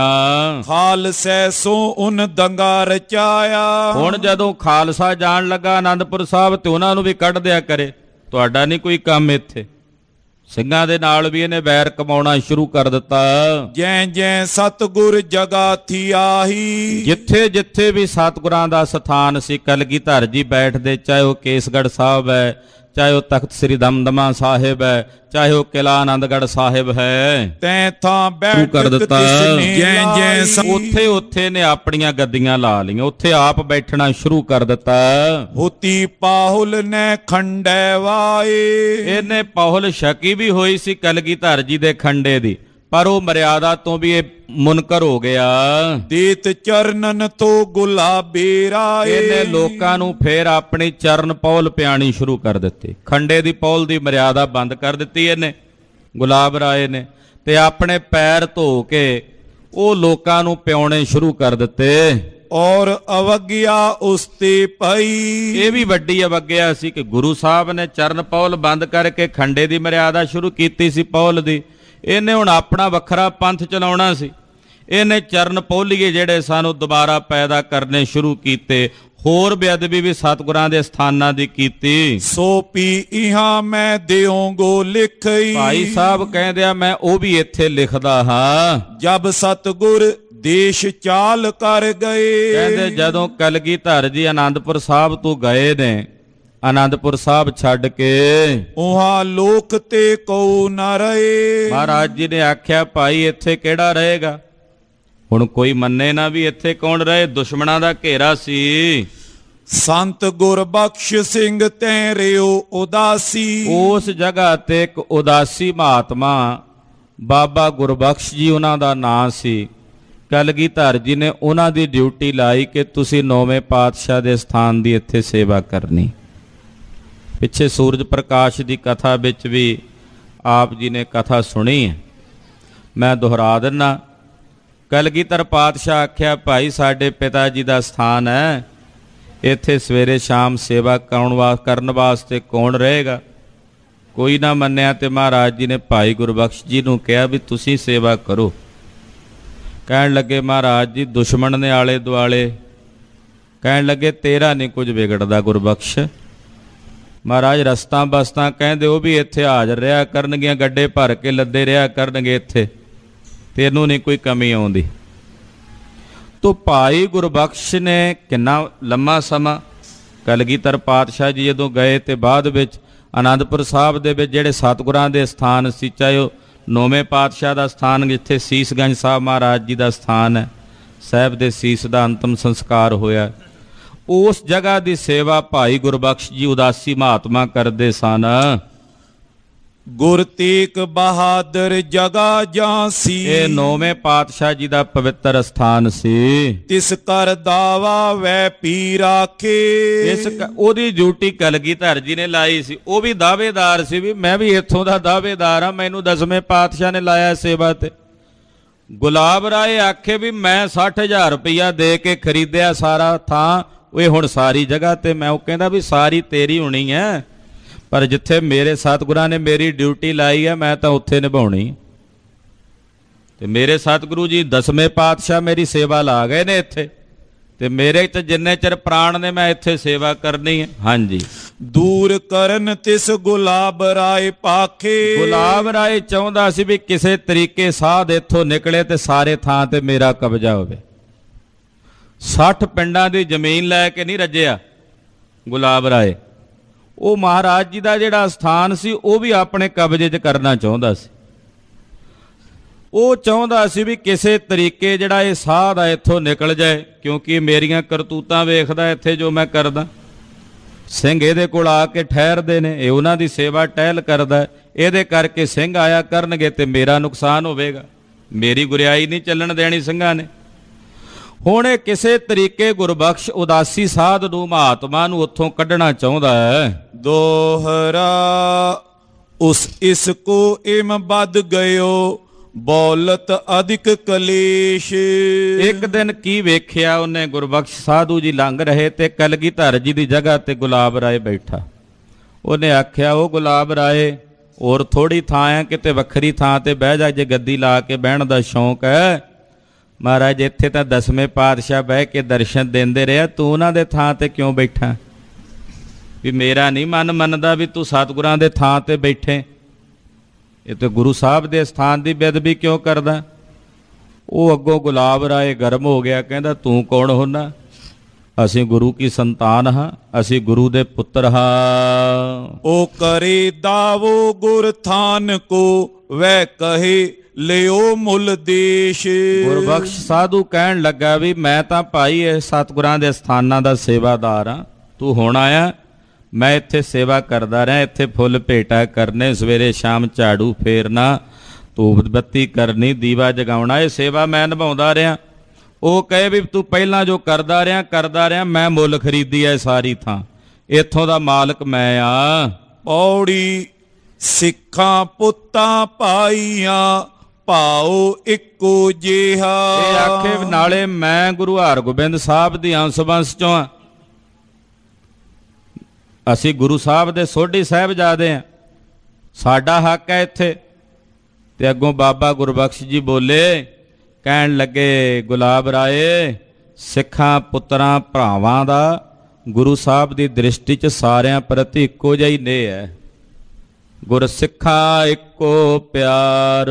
ਖਾਲਸੈ ਸੋ ਉਨ ਦੰਗਾ ਰਚਾਇਆ। ਹੁਣ ਜਦੋਂ ਖਾਲਸਾ ਜਾਣ ਲੱਗਾ ਆਨੰਦਪੁਰ ਸਾਹਿਬ ਤੇ ਉਹਨਾਂ ਨੂੰ ਵੀ ਕੱਢ ਦਿਆ ਕਰੇ, ਤੁਹਾਡਾ ਨਹੀਂ ਕੋਈ ਕੰਮ ਇੱਥੇ। ਸਿੰਘਾਂ ਦੇ ਨਾਲ ਵੀ ਇਹਨੇ ਵੈਰ ਕਮਾਉਣਾ ਸ਼ੁਰੂ ਕਰ ਦਿੱਤਾ। ਜੈ ਜੈ ਸਤਿਗੁਰ ਜਗਾ ਥੀ ਆਹੀ। ਜਿੱਥੇ ਜਿੱਥੇ ਵੀ ਸਤਿਗੁਰਾਂ ਦਾ ਸਥਾਨ ਸੀ, ਕਲਗੀਧਰ ਜੀ ਬੈਠਦੇ, ਚਾਹੇ ਉਹ ਕੇਸਗੜ੍ਹ ਸਾਹਿਬ ਹੈ, ਚਾਹੇ ਉਹ ਤਖਤ ਸ੍ਰੀ ਦਮਦਮਾ ਸਾਹਿਬ ਹੈ, ਚਾਹੇ ਉਹ ਕਿਲਾ ਆਨੰਦਗੜ੍ਹ ਸਾਹਿਬ ਹੈ, ਤੈਂ ਥਾਂ ਬੈਠ ਕਰ ਦਿੱਤਾ। ਜੈ ਜੈ ਉੱਥੇ ਉੱਥੇ ਨੇ ਆਪਣੀਆਂ ਗੱਦੀਆਂ ਲਾ ਲਈਆਂ, ਉੱਥੇ ਆਪ ਬੈਠਣਾ ਸ਼ੁਰੂ ਕਰ ਦਿੱਤਾ। ਹੋਤੀ ਪਾਹੁਲ ਨੇ ਖੰਡੇ ਵਾਏ। ਇਹਨੇ ਪਾਹੁਲ ਛਕੀ ਵੀ ਹੋਈ ਸੀ ਕਲਗੀਧਰ ਜੀ ਦੇ ਖੰਡੇ ਦੀ, ਪਰ ਉਹ ਮਰਿਆਦਾ ਤੋਂ ਵੀ ਇਹ ਮੁਨਕਰ ਹੋ ਗਿਆ। ਦੇਤ ਚਰਨਨ ਤੋਂ ਗੁਲਾਬੀ ਰਾਏ। ਇਹਨੇ ਲੋਕਾਂ ਨੂੰ ਫੇਰ ਆਪਣੀ ਚਰਨ ਪੌਲ ਪਿਆਣੀ ਸ਼ੁਰੂ ਕਰ ਦਿੱਤੀ। ਖੰਡੇ ਦੀ ਪੌਲ ਦੀ ਮਰਿਆਦਾ ਬੰਦ ਕਰ ਦਿੱਤੀ ਇਹਨੇ, ਗੁਲਾਬ ਰਾਏ ਨੇ, ਤੇ ਆਪਣੇ ਪੈਰ ਧੋ ਕੇ ਉਹ ਲੋਕਾਂ ਨੂੰ ਪਿਆਉਣੇ ਸ਼ੁਰੂ ਕਰ ਦਿੱਤੇ। ਔਰ ਅਵਗਿਆ ਉਸ ਤੇ ਪਈ। ਇਹ ਵੀ ਵੱਡੀ ਅਵਗਿਆ ਸੀ ਕਿ ਗੁਰੂ ਸਾਹਿਬ ਨੇ ਚਰਨ ਪੌਲ ਬੰਦ ਕਰਕੇ ਖੰਡੇ ਦੀ ਮਰਿਆਦਾ ਸ਼ੁਰੂ ਕੀਤੀ ਸੀ ਪੌਲ ਦੀ। ਇਹਨੇ ਹੁਣ ਆਪਣਾ ਵੱਖਰਾ ਪੰਥ ਚਲਾਉਣਾ ਸੀ। ਇਹਨੇ ਚਰਨ ਪੌਲੀਏ ਜਿਹੜੇ ਸਨ ਉਹ ਦੁਬਾਰਾ ਪੈਦਾ ਕਰਨੇ ਸ਼ੁਰੂ ਕੀਤੇ। ਹੋਰ ਬੇਅਦਬੀ ਵੀ ਸਤਿਗੁਰਾਂ ਦੇ ਸਥਾਨਾਂ ਦੀ ਕੀਤੀ। ਸੋ ਪੀ ਇਹਾਂ ਮੈਂ ਦਿਓਂਗੋ ਲਿਖਈ। ਭਾਈ ਸਾਹਿਬ ਕਹਿੰਦੇ ਆ ਮੈਂ ਉਹ ਵੀ ਇੱਥੇ ਲਿਖਦਾ ਹਾਂ। ਜਬ ਸਤਿਗੁਰ ਦੇਸ਼ ਚਾਲ ਕਰ ਗਏ। ਕਹਿੰਦੇ ਜਦੋਂ ਕਲਗੀਧਰ ਜੀ ਆਨੰਦਪੁਰ ਸਾਹਿਬ ਤੋਂ ਗਏ ਨੇ, ਆਨੰਦਪੁਰ ਸਾਹਿਬ ਛੱਡ ਕੇ, ਉਹਾਂ ਲੋਕ ਤੇ ਕਉ ਨ ਰਹੇ। ਮਹਾਰਾਜ ਜੀ ਨੇ ਆਖਿਆ ਭਾਈ ਇੱਥੇ ਕਿਹੜਾ ਰਹੇਗਾ। ਹੁਣ ਕੋਈ ਮੰਨੇ ਨਾ ਵੀ ਇੱਥੇ ਕੌਣ ਰਹੇ, ਦੁਸ਼ਮਣਾਂ ਦਾ ਘੇਰਾ ਸੀ। ਸੰਤ ਗੁਰਬਖਸ਼ ਸਿੰਘ ਤੈ ਰਿਓ ਉਦਾਸੀ। ਉਸ ਜਗ੍ਹਾ ਤੇ ਇੱਕ ਉਦਾਸੀ ਮਹਾਤਮਾ ਬਾਬਾ ਗੁਰਬਖਸ਼ ਜੀ ਉਹਨਾਂ ਦਾ ਨਾਂ ਸੀ। ਕਲਗੀਧਰ ਜੀ ਨੇ ਉਹਨਾਂ ਦੀ ਡਿਊਟੀ ਲਾਈ ਕਿ ਤੁਸੀਂ ਨੌਵੇਂ ਪਾਤਸ਼ਾਹ ਦੇ ਸਥਾਨ ਦੀ ਇੱਥੇ ਸੇਵਾ ਕਰਨੀ। ਪਿੱਛੇ ਸੂਰਜ ਪ੍ਰਕਾਸ਼ ਦੀ ਕਥਾ ਵਿੱਚ ਵੀ ਆਪ ਜੀ ਨੇ ਕਥਾ ਸੁਣੀ ਹੈ, ਮੈਂ ਦੁਹਰਾ ਦਿੰਦਾ। ਕਲਗੀਧਰ ਪਾਤਸ਼ਾਹ ਆਖਿਆ ਭਾਈ ਸਾਡੇ ਪਿਤਾ ਜੀ ਦਾ ਸਥਾਨ ਹੈ, ਇੱਥੇ ਸਵੇਰੇ ਸ਼ਾਮ ਸੇਵਾ ਕਰਾਉਣ ਵਾਸਤੇ ਕਰਨ ਵਾਸਤੇ ਕੌਣ ਰਹੇਗਾ। ਕੋਈ ਨਾ ਮੰਨਿਆ ਤੇ ਮਹਾਰਾਜ ਜੀ ਨੇ ਭਾਈ ਗੁਰਬਖਸ਼ ਜੀ ਨੂੰ ਕਿਹਾ ਵੀ ਤੁਸੀਂ ਸੇਵਾ ਕਰੋ। ਕਹਿਣ ਲੱਗੇ ਮਹਾਰਾਜ ਜੀ ਦੁਸ਼ਮਣ ਨੇ ਆਲੇ ਦੁਆਲੇ। ਕਹਿਣ ਲੱਗੇ ਤੇਰਾ ਨਹੀਂ ਕੁਝ ਵਿਗੜਦਾ ਗੁਰਬਖਸ਼। ਮਹਾਰਾਜ ਰਸਤਾਂ ਬਸਤਾਂ ਕਹਿੰਦੇ ਉਹ ਵੀ ਇੱਥੇ ਹਾਜ਼ਰ ਰਿਹਾ ਕਰਨਗੀਆਂ, ਗੱਡੇ ਭਰ ਕੇ ਲੱਦੇ ਰਿਹਾ ਕਰਨਗੇ ਇੱਥੇ, ਤੈਨੂੰ ਨਹੀਂ ਕੋਈ ਕਮੀ ਆਉਂਦੀ। ਤੋ ਭਾਈ ਗੁਰਬਖਸ਼ ਨੇ ਕਿੰਨਾ ਲੰਮਾ ਸਮਾਂ, ਕਲਗੀਧਰ ਪਾਤਸ਼ਾਹ ਜੀ ਜਦੋਂ ਗਏ ਤੇ ਬਾਅਦ ਵਿੱਚ ਆਨੰਦਪੁਰ ਸਾਹਿਬ ਦੇ ਵਿੱਚ ਜਿਹੜੇ ਸਤਿਗੁਰਾਂ ਦੇ ਸਥਾਨ ਸੀ, ਚਾਹੇ ਉਹ ਨੌਵੇਂ ਪਾਤਸ਼ਾਹ ਦਾ ਸਥਾਨ ਜਿੱਥੇ ਸੀਸਗੰਜ ਸਾਹਿਬ ਮਹਾਰਾਜ ਜੀ ਦਾ ਸਥਾਨ ਹੈ, ਸਾਹਿਬ ਦੇ ਸੀਸ ਦਾ ਅੰਤਮ ਸੰਸਕਾਰ ਹੋਇਆ, ਉਸ ਜਗ੍ਹਾ ਦੀ ਸੇਵਾ ਭਾਈ ਗੁਰਬਖਸ਼ ਜੀ ਉਦਾਸੀ ਮਹਾਤਮਾ ਕਰਦੇ ਸਨ। ਗੁਰ ਤੇਗ ਬਹਾਦਰ ਜਗਾ ਜਾਂਸੀ। ਇਹ ਨੌਵੇਂ ਪਾਤਸ਼ਾਹ ਜੀ ਦਾ ਪਵਿੱਤਰ ਸਥਾਨ ਸੀ। ਤਿਸ ਕਰ ਦਾਵਾ ਵੈ ਪੀ ਰਾਖੇ। ਇਸ ਉਹਦੀ ਡਿਊਟੀ ਕਲਗੀਧਰ ਜੀ ਨੇ ਲਾਈ ਸੀ। ਉਹ ਵੀ ਦਾਅਵੇਦਾਰ ਸੀ ਵੀ ਮੈਂ ਵੀ ਇੱਥੋਂ ਦਾ ਦਾਅਵੇਦਾਰ ਹਾਂ, ਮੈਨੂੰ ਦਸਵੇਂ ਪਾਤਸ਼ਾਹ ਨੇ ਲਾਇਆ ਸੇਵਾ ਤੇ। ਗੁਲਾਬ ਰਾਏ ਆਖੇ ਵੀ ਮੈਂ ਸੱਠ ਹਜ਼ਾਰ ਰੁਪਈਆ ਦੇ ਕੇ ਖਰੀਦਿਆ ਸਾਰਾ ਥਾਂ, ਇਹ ਹੁਣ ਸਾਰੀ ਜਗ੍ਹਾ ਤੇ ਮੈਂ। ਉਹ ਕਹਿੰਦਾ ਵੀ ਸਾਰੀ ਤੇਰੀ ਹੋਣੀ ਹੈ, ਪਰ ਜਿੱਥੇ ਮੇਰੇ ਸਤਿਗੁਰਾਂ ਨੇ ਮੇਰੀ ਡਿਊਟੀ ਲਾਈ ਹੈ ਮੈਂ ਤਾਂ ਉੱਥੇ ਨਿਭਾਉਣੀ। ਤੇ ਮੇਰੇ ਸਤਿਗੁਰੂ ਜੀ ਦਸਵੇਂ ਪਾਤਸ਼ਾਹ ਮੇਰੀ ਸੇਵਾ ਲਾ ਗਏ ਨੇ ਇੱਥੇ, ਤੇ ਮੇਰੇ ਚ ਜਿੰਨੇ ਚਿਰ ਪ੍ਰਾਣ ਨੇ ਮੈਂ ਇੱਥੇ ਸੇਵਾ ਕਰਨੀ ਹੈ। ਹਾਂਜੀ, ਦੂਰ ਕਰਨ ਤਿਸ ਗੁਲਾਬ ਰਾਏ ਪਾਖੇ। ਗੁਲਾਬ ਰਾਏ ਚਾਹੁੰਦਾ ਸੀ ਵੀ ਕਿਸੇ ਤਰੀਕੇ ਸਾਧ ਇੱਥੋਂ ਨਿਕਲੇ ਤੇ ਸਾਰੇ ਥਾਂ ਤੇ ਮੇਰਾ ਕਬਜ਼ਾ ਹੋਵੇ। ਸੱਠ ਪਿੰਡਾਂ ਦੀ ਜ਼ਮੀਨ ਲੈ ਕੇ ਨਹੀਂ ਰੱਜਿਆ ਗੁਲਾਬ ਰਾਏ। ਉਹ ਮਹਾਰਾਜ ਜੀ ਦਾ ਜਿਹੜਾ ਸਥਾਨ ਸੀ ਉਹ ਵੀ ਆਪਣੇ ਕਬਜ਼ੇ 'ਚ ਕਰਨਾ ਚਾਹੁੰਦਾ ਸੀ। ਉਹ ਚਾਹੁੰਦਾ ਸੀ ਵੀ ਕਿਸੇ ਤਰੀਕੇ ਜਿਹੜਾ ਇਹ ਸਾਧ ਆ ਇੱਥੋਂ ਨਿਕਲ ਜਾਏ, ਕਿਉਂਕਿ ਮੇਰੀਆਂ ਕਰਤੂਤਾਂ ਵੇਖਦਾ ਇੱਥੇ ਜੋ ਮੈਂ ਕਰਦਾ। ਸਿੰਘ ਇਹਦੇ ਕੋਲ ਆ ਕੇ ਠਹਿਰਦੇ ਨੇ, ਇਹ ਉਹਨਾਂ ਦੀ ਸੇਵਾ ਟਹਿਲ ਕਰਦਾ, ਇਹਦੇ ਕਰਕੇ ਸਿੰਘ ਆਇਆ ਕਰਨਗੇ ਤੇ ਮੇਰਾ ਨੁਕਸਾਨ ਹੋਵੇਗਾ, ਮੇਰੀ ਗੁਰਿਆਈ ਨਹੀਂ ਚੱਲਣ ਦੇਣੀ ਸਿੰਘਾਂ ਨੇ। ਹੁਣ ਇਹ ਕਿਸੇ ਤਰੀਕੇ ਗੁਰਬਖਸ਼ ਉਦਾਸੀ ਸਾਧ ਨੂੰ ਮਹਾਤਮਾ ਨੂੰ ਉੱਥੋਂ ਕੱਢਣਾ ਚਾਹੁੰਦਾ ਹੈ। ਦੋਹਰਾ ਉਸ ਇਸ ਕੋ ਇਮ ਵੱਧ ਗਇਓ ਬੌਲਤ ਅਧਿਕ ਕਲੇਸ਼। ਇੱਕ ਦਿਨ ਕੀ ਵੇਖਿਆ ਉਹਨੇ, ਗੁਰਬਖਸ਼ ਸਾਧੂ ਜੀ ਲੰਘ ਰਹੇ ਤੇ ਕਲਗੀਧਰ ਜੀ ਦੀ ਜਗ੍ਹਾ ਤੇ ਗੁਲਾਬ ਰਾਏ ਬੈਠਾ। ਉਹਨੇ ਆਖਿਆ, ਉਹ ਗੁਲਾਬ ਰਾਏ ਹੋਰ ਥੋੜੀ ਥਾਂ ਹੈ, ਕਿਤੇ ਵੱਖਰੀ ਥਾਂ ਤੇ ਬਹਿ ਜਾ, ਜੇ ਗੱਦੀ ਲਾ ਕੇ ਬਹਿਣ ਦਾ ਸ਼ੌਂਕ ਹੈ। ਮਹਾਰਾਜ ਇੱਥੇ ਤਾਂ ਦਸਵੇਂ ਪਾਤਸ਼ਾਹ ਬਹਿ ਕੇ ਦਰਸ਼ਨ ਦਿੰਦੇ ਰਿਹਾ, ਤੂੰ ਉਹਨਾਂ ਦੇ ਥਾਂ ਤੇ ਕਿਉਂ ਬੈਠਾ? ਵੀ ਮੇਰਾ ਨਹੀਂ ਮਨ ਮੰਨਦਾ ਵੀ ਤੂੰ ਸਤਿਗੁਰਾਂ ਦੇ ਥਾਂ ਤੇ ਬੈਠੇ, ਇਹ ਤੇ ਗੁਰੂ ਸਾਹਿਬ ਦੇ ਸਥਾਨ ਦੀ ਬੇਅਦਬੀ ਕਿਉਂ ਕਰਦਾ? ਉਹ ਅੱਗੋਂ ਗੁਲਾਬ ਰਾਏ ਗਰਮ ਹੋ ਗਿਆ, ਕਹਿੰਦਾ ਤੂੰ ਕੌਣ ਹੁੰਨਾ? ਅਸੀਂ ਗੁਰੂ ਕੀ ਸੰਤਾਨ ਹਾਂ, ਅਸੀਂ ਗੁਰੂ ਦੇ ਪੁੱਤਰ ਹਾਂ। ਉਹ ਕਰੇ ਦਾਵੋ ਗੁਰ ਥਾਨ ਕੋ ਵੈ ਕਹੇ ਲਿਓ ਮੁੱਲ ਦੇਸ਼। ਗੁਰਬਖਸ਼ ਸਾਧੂ ਕਹਿਣ ਲੱਗਾ ਵੀ ਮੈਂ ਤਾਂ ਭਾਈ ਇਹ ਸਤਿਗੁਰਾਂ ਦੇ ਸਥਾਨਾਂ ਦਾ ਸੇਵਾਦਾਰ ਹਾਂ, ਤੂੰ ਹੁਣ ਆਇਆ? ਮੈਂ ਇੱਥੇ ਸੇਵਾ ਕਰਦਾ ਰਿਹਾ, ਇੱਥੇ ਫੁੱਲ ਭੇਟਾ ਕਰਨੇ, ਸਵੇਰੇ ਸ਼ਾਮ ਝਾੜੂ ਫੇਰਨਾ, ਧੂਪ ਬੱਤੀ ਕਰਨੀ, ਦੀਵਾ ਜਗਾਉਣਾ, ਇਹ ਸੇਵਾ ਮੈਂ ਨਿਭਾਉਂਦਾ ਰਿਹਾ। ਉਹ ਕਹੇ ਵੀ ਤੂੰ ਪਹਿਲਾਂ ਜੋ ਕਰਦਾ ਰਿਹਾ ਕਰਦਾ ਰਿਹਾ, ਮੈਂ ਮੁੱਲ ਖਰੀਦੀ ਐ ਸਾਰੀ ਥਾਂ, ਇੱਥੋਂ ਦਾ ਮਾਲਕ ਮੈਂ ਆ। ਪੌੜੀ ਸਿੱਖਾਂ ਪੁੱਤਾਂ ਪਾਈਆਂ ਭਾਉ ਇੱਕੋ ਜਿਹਾ। ਇਹ ਆਖੇ ਨਾਲੇ ਮੈਂ ਗੁਰੂ ਹਰਗੋਬਿੰਦ ਸਾਹਿਬ ਦੀ ਅੰਸ਼ ਵੰਸ਼ ਚੋਂ ਆ, ਅਸੀਂ ਗੁਰੂ ਸਾਹਿਬ ਦੇ ਸੋਢੀ ਸਾਹਿਬਜ਼ਾਦੇ ਹਾਂ, ਸਾਡਾ ਹੱਕ ਹੈ ਇੱਥੇ। ਤੇ ਅੱਗੋਂ ਬਾਬਾ ਗੁਰਬਖਸ਼ ਜੀ ਬੋਲੇ, ਕਹਿਣ ਲੱਗੇ ਗੁਲਾਬ ਰਾਏ ਸਿੱਖਾਂ ਪੁੱਤਰਾਂ ਭਰਾਵਾਂ ਦਾ ਗੁਰੂ ਸਾਹਿਬ ਦੀ ਦ੍ਰਿਸ਼ਟੀ 'ਚ ਸਾਰਿਆਂ ਪ੍ਰਤੀ ਇੱਕੋ ਜਿਹਾ ਹੀ ਨੇਹ ਹੈ। ਗੁਰ ਸਿੱਖਾਂ ਇੱਕੋ ਪਿਆਰ,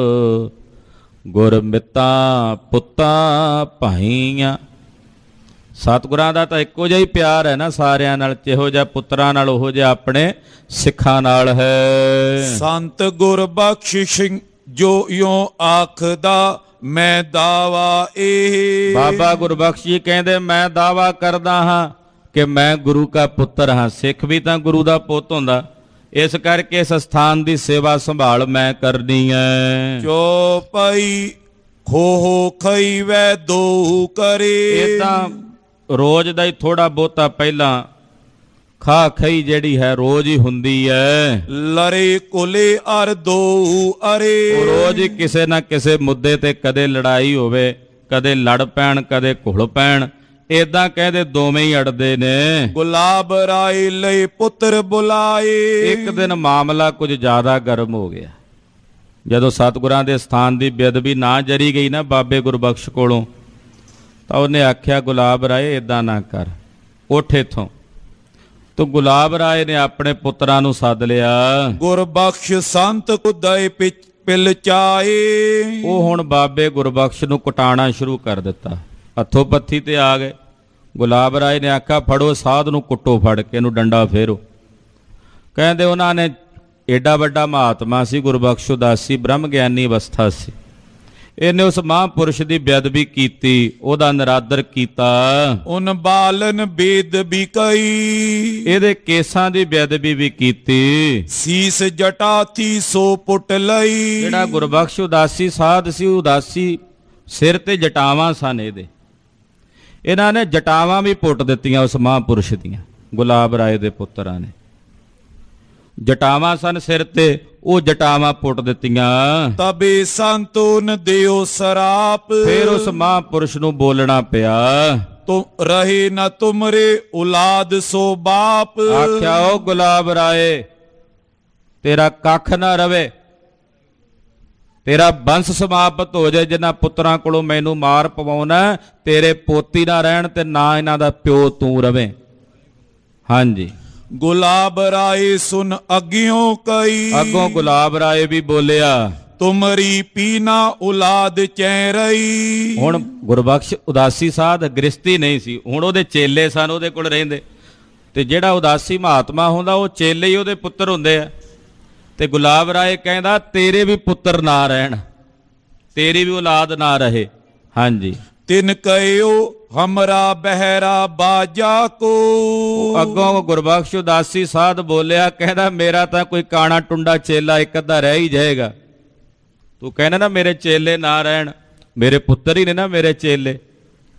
ਗੁਰ ਮਿੱਤਾਂ ਪੁੱਤਾਂ ਭਾਈਆਂ। ਸਤਿਗੁਰਾਂ ਦਾ ਤਾਂ ਇੱਕੋ ਜਿਹਾ ਹੀ ਪਿਆਰ ਹੈ ਨਾ ਸਾਰਿਆਂ ਨਾਲ, ਜਿਹੋ ਜਿਹਾ ਪੁੱਤਰਾਂ ਨਾਲ ਉਹੋ ਜਿਹਾ ਆਪਣੇ ਸਿੱਖਾਂ ਨਾਲ ਹੈ। ਸੰਤ ਗੁਰਬਖਸ਼ ਸਿੰਘ ਜੋ ਇਉਂ ਆਖਦਾ ਮੈਂ ਦਾਵਾ ਇਹ। ਬਾਬਾ ਗੁਰਬਖਸ਼ ਜੀ ਕਹਿੰਦੇ ਮੈਂ ਦਾਵਾ ਕਰਦਾ ਹਾਂ ਕਿ ਮੈਂ ਗੁਰੂ ਦਾ ਪੁੱਤਰ ਹਾਂ। ਸਿੱਖ ਵੀ ਤਾਂ ਗੁਰੂ ਦਾ ਪੁੱਤ ਹੁੰਦਾ, ਇਸ ਕਰਕੇ ਇਸ ਸਥਾਨ ਦੀ ਸੇਵਾ ਸੰਭਾਲ ਮੈਂ ਕਰਨੀ ਹੈ। ਚੌਪਈ ਖੋਹ ਖਈ ਵੈ ਦੋ ਕਰੇ। ਇਹ ਤਾਂ ਰੋਜ਼ ਦਾ ਹੀ ਥੋੜਾ ਬਹੁਤਾ ਪਹਿਲਾਂ ਖਾ ਖਈ ਜਿਹੜੀ ਹੈ ਰੋਜ਼ ਹੀ ਹੁੰਦੀ ਹੈ। ਲਰੇ ਕੋਲੇ ਅਰ ਦੋ ਅਰੇ। ਉਹ ਰੋਜ਼ ਹੀ ਕਿਸੇ ਨਾ ਕਿਸੇ ਮੁੱਦੇ ਤੇ ਕਦੇ ਲੜਾਈ ਹੋਵੇ, ਕਦੇ ਲੜ ਪੈਣ, ਕਦੇ ਘੁਲ ਪੈਣ, ਏਦਾਂ ਕਹਿੰਦੇ ਦੋਵੇਂ ਹੀ ਅੜਦੇ ਨੇ। ਗੁਲਾਬ ਰਾਏ ਲਈ ਪੁੱਤਰ ਬੁਲਾਏ। ਇੱਕ ਦਿਨ ਮਾਮਲਾ ਕੁਝ ਜ਼ਿਆਦਾ ਗਰਮ ਹੋ ਗਿਆ। ਜਦੋਂ ਸਤਿਗੁਰਾਂ ਦੇ ਸਥਾਨ ਦੀ ਬੇਅਦਬੀ ਨਾ ਜਰੀ ਗਈ ਨਾ ਬਾਬੇ ਗੁਰਬਖਸ਼ ਕੋਲੋਂ, ਤਾਂ ਉਹਨੇ ਆਖਿਆ ਗੁਲਾਬ ਰਾਏ ਏਦਾਂ ਨਾ ਕਰ, ਉੱਠ ਇੱਥੋਂ। ਤੋ ਗੁਲਾਬ ਰਾਏ ਨੇ ਆਪਣੇ ਪੁੱਤਰਾਂ ਨੂੰ ਸੱਦ ਲਿਆ। ਗੁਰਬਖਸ਼ ਸੰਤ ਕੁਦੈ ਪਿਲ ਚਾਏ। ਉਹ ਹੁਣ ਬਾਬੇ ਗੁਰਬਖਸ਼ ਨੂੰ ਕੁਟਾਣਾ ਸ਼ੁਰੂ ਕਰ ਦਿੱਤਾ, ਹੱਥੋਂ ਪੱਥੀ ਤੇ ਆ ਗਏ। ਗੁਲਾਬ ਰਾਏ ਨੇ ਆਖਿਆ ਫੜੋ ਸਾਧ ਨੂੰ, ਕੁੱਟੋ ਫੜ ਕੇ, ਇਹਨੂੰ ਡੰਡਾ ਫੇਰੋ। ਕਹਿੰਦੇ ਉਹਨਾਂ ਨੇ ਏਡਾ ਵੱਡਾ ਮਹਾਤਮਾ ਸੀ ਗੁਰਬਖਸ਼ ਉਦਾਸੀ, ਬ੍ਰਹਮ ਗਿਆਨੀ ਅਵਸਥਾ ਸੀ, ਇਹਨੇ ਉਸ ਮਹਾਂਪੁਰਸ਼ ਦੀ ਬੇਅਦਬੀ ਕੀਤੀ, ਉਹਦਾ ਨਿਰਾਦਰ ਕੀਤਾ। ਉਨ ਬਾਲਨ ਬੇਅਦਬੀ ਕਈ। ਇਹਦੇ ਕੇਸਾਂ ਦੀ ਬੇਅਦਬੀ ਵੀ ਕੀਤੀ। ਸੀਸ ਜਟਾ ਥੀ ਸੋ ਪੁੱਟ ਲਈ। ਜਿਹੜਾ ਗੁਰਬਖਸ਼ ਉਦਾਸੀ ਸਾਧ ਸੀ, ਉਦਾਸੀ ਸਿਰ ਤੇ ਜਟਾਵਾਂ ਸਨ ਇਹਦੇ, ਇਹਨਾਂ ਨੇ ਜਟਾਵਾਂ ਵੀ ਪੁੱਟ ਦਿੱਤੀਆਂ ਉਸ ਮਹਾਂਪੁਰਸ਼ ਦੀਆਂ। ਗੁਲਾਬ ਰਾਏ ਦੇ ਪੁੱਤਰਾਂ ਨੇ ਜਟਾਵਾਂ ਸਨ ਸਿਰ ਤੇ, ਉਹ ਜਟਾਵਾਂ ਪੁੱਟ ਦਿੱਤੀਆਂ। ਤਬੇ ਸੰਤੋਨ ਦਿਓ ਸਰਾਪ। ਫਿਰ ਉਸ ਮਹਾਂਪੁਰਸ਼ ਨੂੰ ਬੋਲਣਾ ਪਿਆ, ਤੁਮ ਰਹੇ ਨਾ ਤੁਮਰੇ ਔਲਾਦ ਸੋ ਬਾਪ। ਆਖਿਆ ਉਹ ਗੁਲਾਬ ਰਾਏ ਤੇਰਾ ਕੱਖ ਨਾ ਰਵੇ, ਤੇਰਾ ਬੰਸ ਸਮਾਪਤ ਹੋ ਜਾਏ। ਜਿਨ੍ਹਾਂ ਪੁੱਤਰਾਂ ਕੋਲੋਂ ਮੈਨੂੰ ਮਾਰ ਪਵਾਉਣਾ, ਤੇਰੇ ਪੋਤੀ ਨਾ ਰਹਿਣ ਤੇ ਨਾ ਇਹਨਾਂ ਦਾ ਪਿਓ ਤੂੰ ਰਵੇਂ। ਹਾਂਜੀ। ਗੁਲਾਬ ਰਾਏ ਸੁਨ ਅਗਿਓ ਕਈ। ਅੱਗੋਂ ਗੁਲਾਬ ਰਾਏ ਵੀ ਬੋਲਿਆ, ਤੁਮਰੀ ਪੀਨਾ ਔਲਾਦ ਚੈ ਰਹੀ। ਹੁਣ ਗੁਰਬਖਸ਼ ਉਦਾਸੀ ਸਾਧ ਗ੍ਰਸਤੀ ਨਹੀਂ ਸੀ, ਹੁਣ ਉਹਦੇ ਚੇਲੇ ਸਨ ਉਹਦੇ ਕੋਲ ਰਹਿੰਦੇ, ਤੇ ਜਿਹੜਾ ਉਦਾਸੀ ਮਹਾਤਮਾ ਹੁੰਦਾ ਉਹ ਚੇਲੇ ਹੀ ਉਹਦੇ ਪੁੱਤਰ ਹੁੰਦੇ ਆ। ਤੇ ਗੁਲਾਬ ਰਾਏ ਕਹਿੰਦਾ ਤੇਰੇ ਵੀ ਪੁੱਤਰ ਨਾ ਰਹਿਣ, ਤੇਰੀ ਵੀ ਔਲਾਦ ਨਾ ਰਹੇ। ਹਾਂਜੀ। ਤਿਨ ਕਹਿਓ ਹਮਰਾ ਬਹਿਰਾ ਬਾਜਾ ਕੋ। ਅੱਗੋਂ ਗੁਰਬਖਸ਼ ਉਦਾਸੀ ਸਾਧ ਬੋਲਿਆ, ਕਹਿੰਦਾ ਮੇਰਾ ਤਾਂ ਕੋਈ ਕਾਣਾ ਟੁੰਡਾ ਚੇਲਾ ਇੱਕ ਅੱਧਾ ਰਹਿ ਹੀ ਜਾਏਗਾ। ਤੂੰ ਕਹਿੰਦਾ ਨਾ ਮੇਰੇ ਚੇਲੇ ਨਾ ਰਹਿਣ, ਮੇਰੇ ਪੁੱਤਰ ਹੀ ਨੇ ਨਾ ਮੇਰੇ ਚੇਲੇ।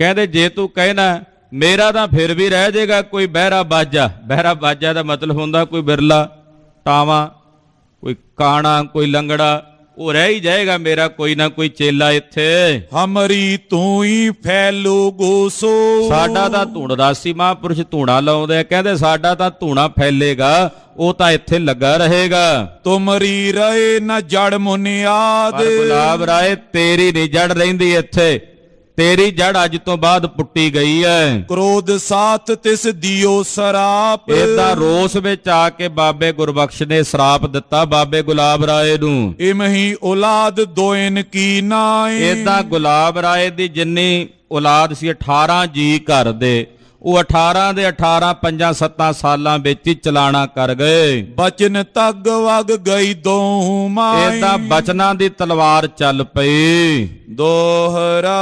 ਕਹਿੰਦੇ ਜੇ ਤੂੰ ਕਹਿਣਾ ਮੇਰਾ ਤਾਂ ਫਿਰ ਵੀ ਰਹਿ ਜਾਏਗਾ ਕੋਈ ਬਹਿਰਾ ਬਾਜਾ। ਬਹਿਰਾ ਬਾਜਾ ਦਾ ਮਤਲਬ ਹੁੰਦਾ ਕੋਈ ਬਿਰਲਾ ਟਾਵਾਂ, ਕੋਈ ਕਾਣਾ, ਕੋਈ ਲੰਗੜਾ, ਉਹ ਰਹਿ ਹੀ ਜਾਏਗਾ ਮੇਰਾ ਕੋਈ ਨਾ ਕੋਈ ਚੇਲਾ ਇੱਥੇ। ਹਮਰੀ ਤੂੰ ਹੀ ਫੈਲੋ ਗੋਸੋ। ਸਾਡਾ ਤਾਂ ਧੂਣ ਰਾਸੀ ਮਹਾਂਪੁਰਸ਼ ਧੂਣਾ ਲਾਉਂਦੇ, ਕਹਿੰਦੇ ਸਾਡਾ ਤਾਂ ਧੂਣਾ ਫੈਲੇਗਾ, ਉਹ ਤਾਂ ਇੱਥੇ ਲੱਗਾ ਰਹੇਗਾ। ਤੁਮਰੀ ਰਹੇ ਨਾ ਜੜ ਮੁਨਿਆਦ। ਪਰ ਗੁਲਾਬ ਰਾਏ ਤੇਰੀ ਨਹੀਂ ਜੜ ਰਹਿੰਦੀ ਇੱਥੇ, ਤੇਰੀ ਜੜ ਅੱਜ ਤੋਂ ਬਾਅਦ ਪੁੱਟੀ ਗਈ ਹੈ। ਕ੍ਰੋਧ ਸਾਥ ਤਿਸ ਦਿਓ ਸਰਾਪ। ਏਦਾਂ ਰੋਸ ਵਿੱਚ ਆ ਕੇ ਬਾਬੇ ਗੁਰਬਖਸ਼ ਨੇ ਸਰਾਪ ਦਿੱਤਾ ਬਾਬੇ ਗੁਲਾਬ ਰਾਏ ਨੂੰ। ਇਮਹੀ ਔਲਾਦ ਦੋਇਨ ਕੀ ਨਾਏ। ਏਦਾਂ ਗੁਲਾਬ ਰਾਏ ਦੀ ਜਿੰਨੀ ਔਲਾਦ ਸੀ ਅਠਾਰਾਂ ਜੀ ਘਰ ਦੇ, ਉਹ ਅਠਾਰਾਂ ਦੇ ਅਠਾਰਾਂ ਪੰਜਾਂ ਸੱਤਾਂ ਸਾਲਾਂ ਵਿੱਚ ਹੀ ਚਲਾਣਾ ਕਰ ਗਏ। ਬਚਨ ਤੱਗ ਵਗ ਗਈ ਦੋਹੂ ਮਾਈ। ਏਦਾਂ ਬਚਨਾਂ ਦੀ ਤਲਵਾਰ ਚੱਲ ਪਈ। ਦੋਹਰਾ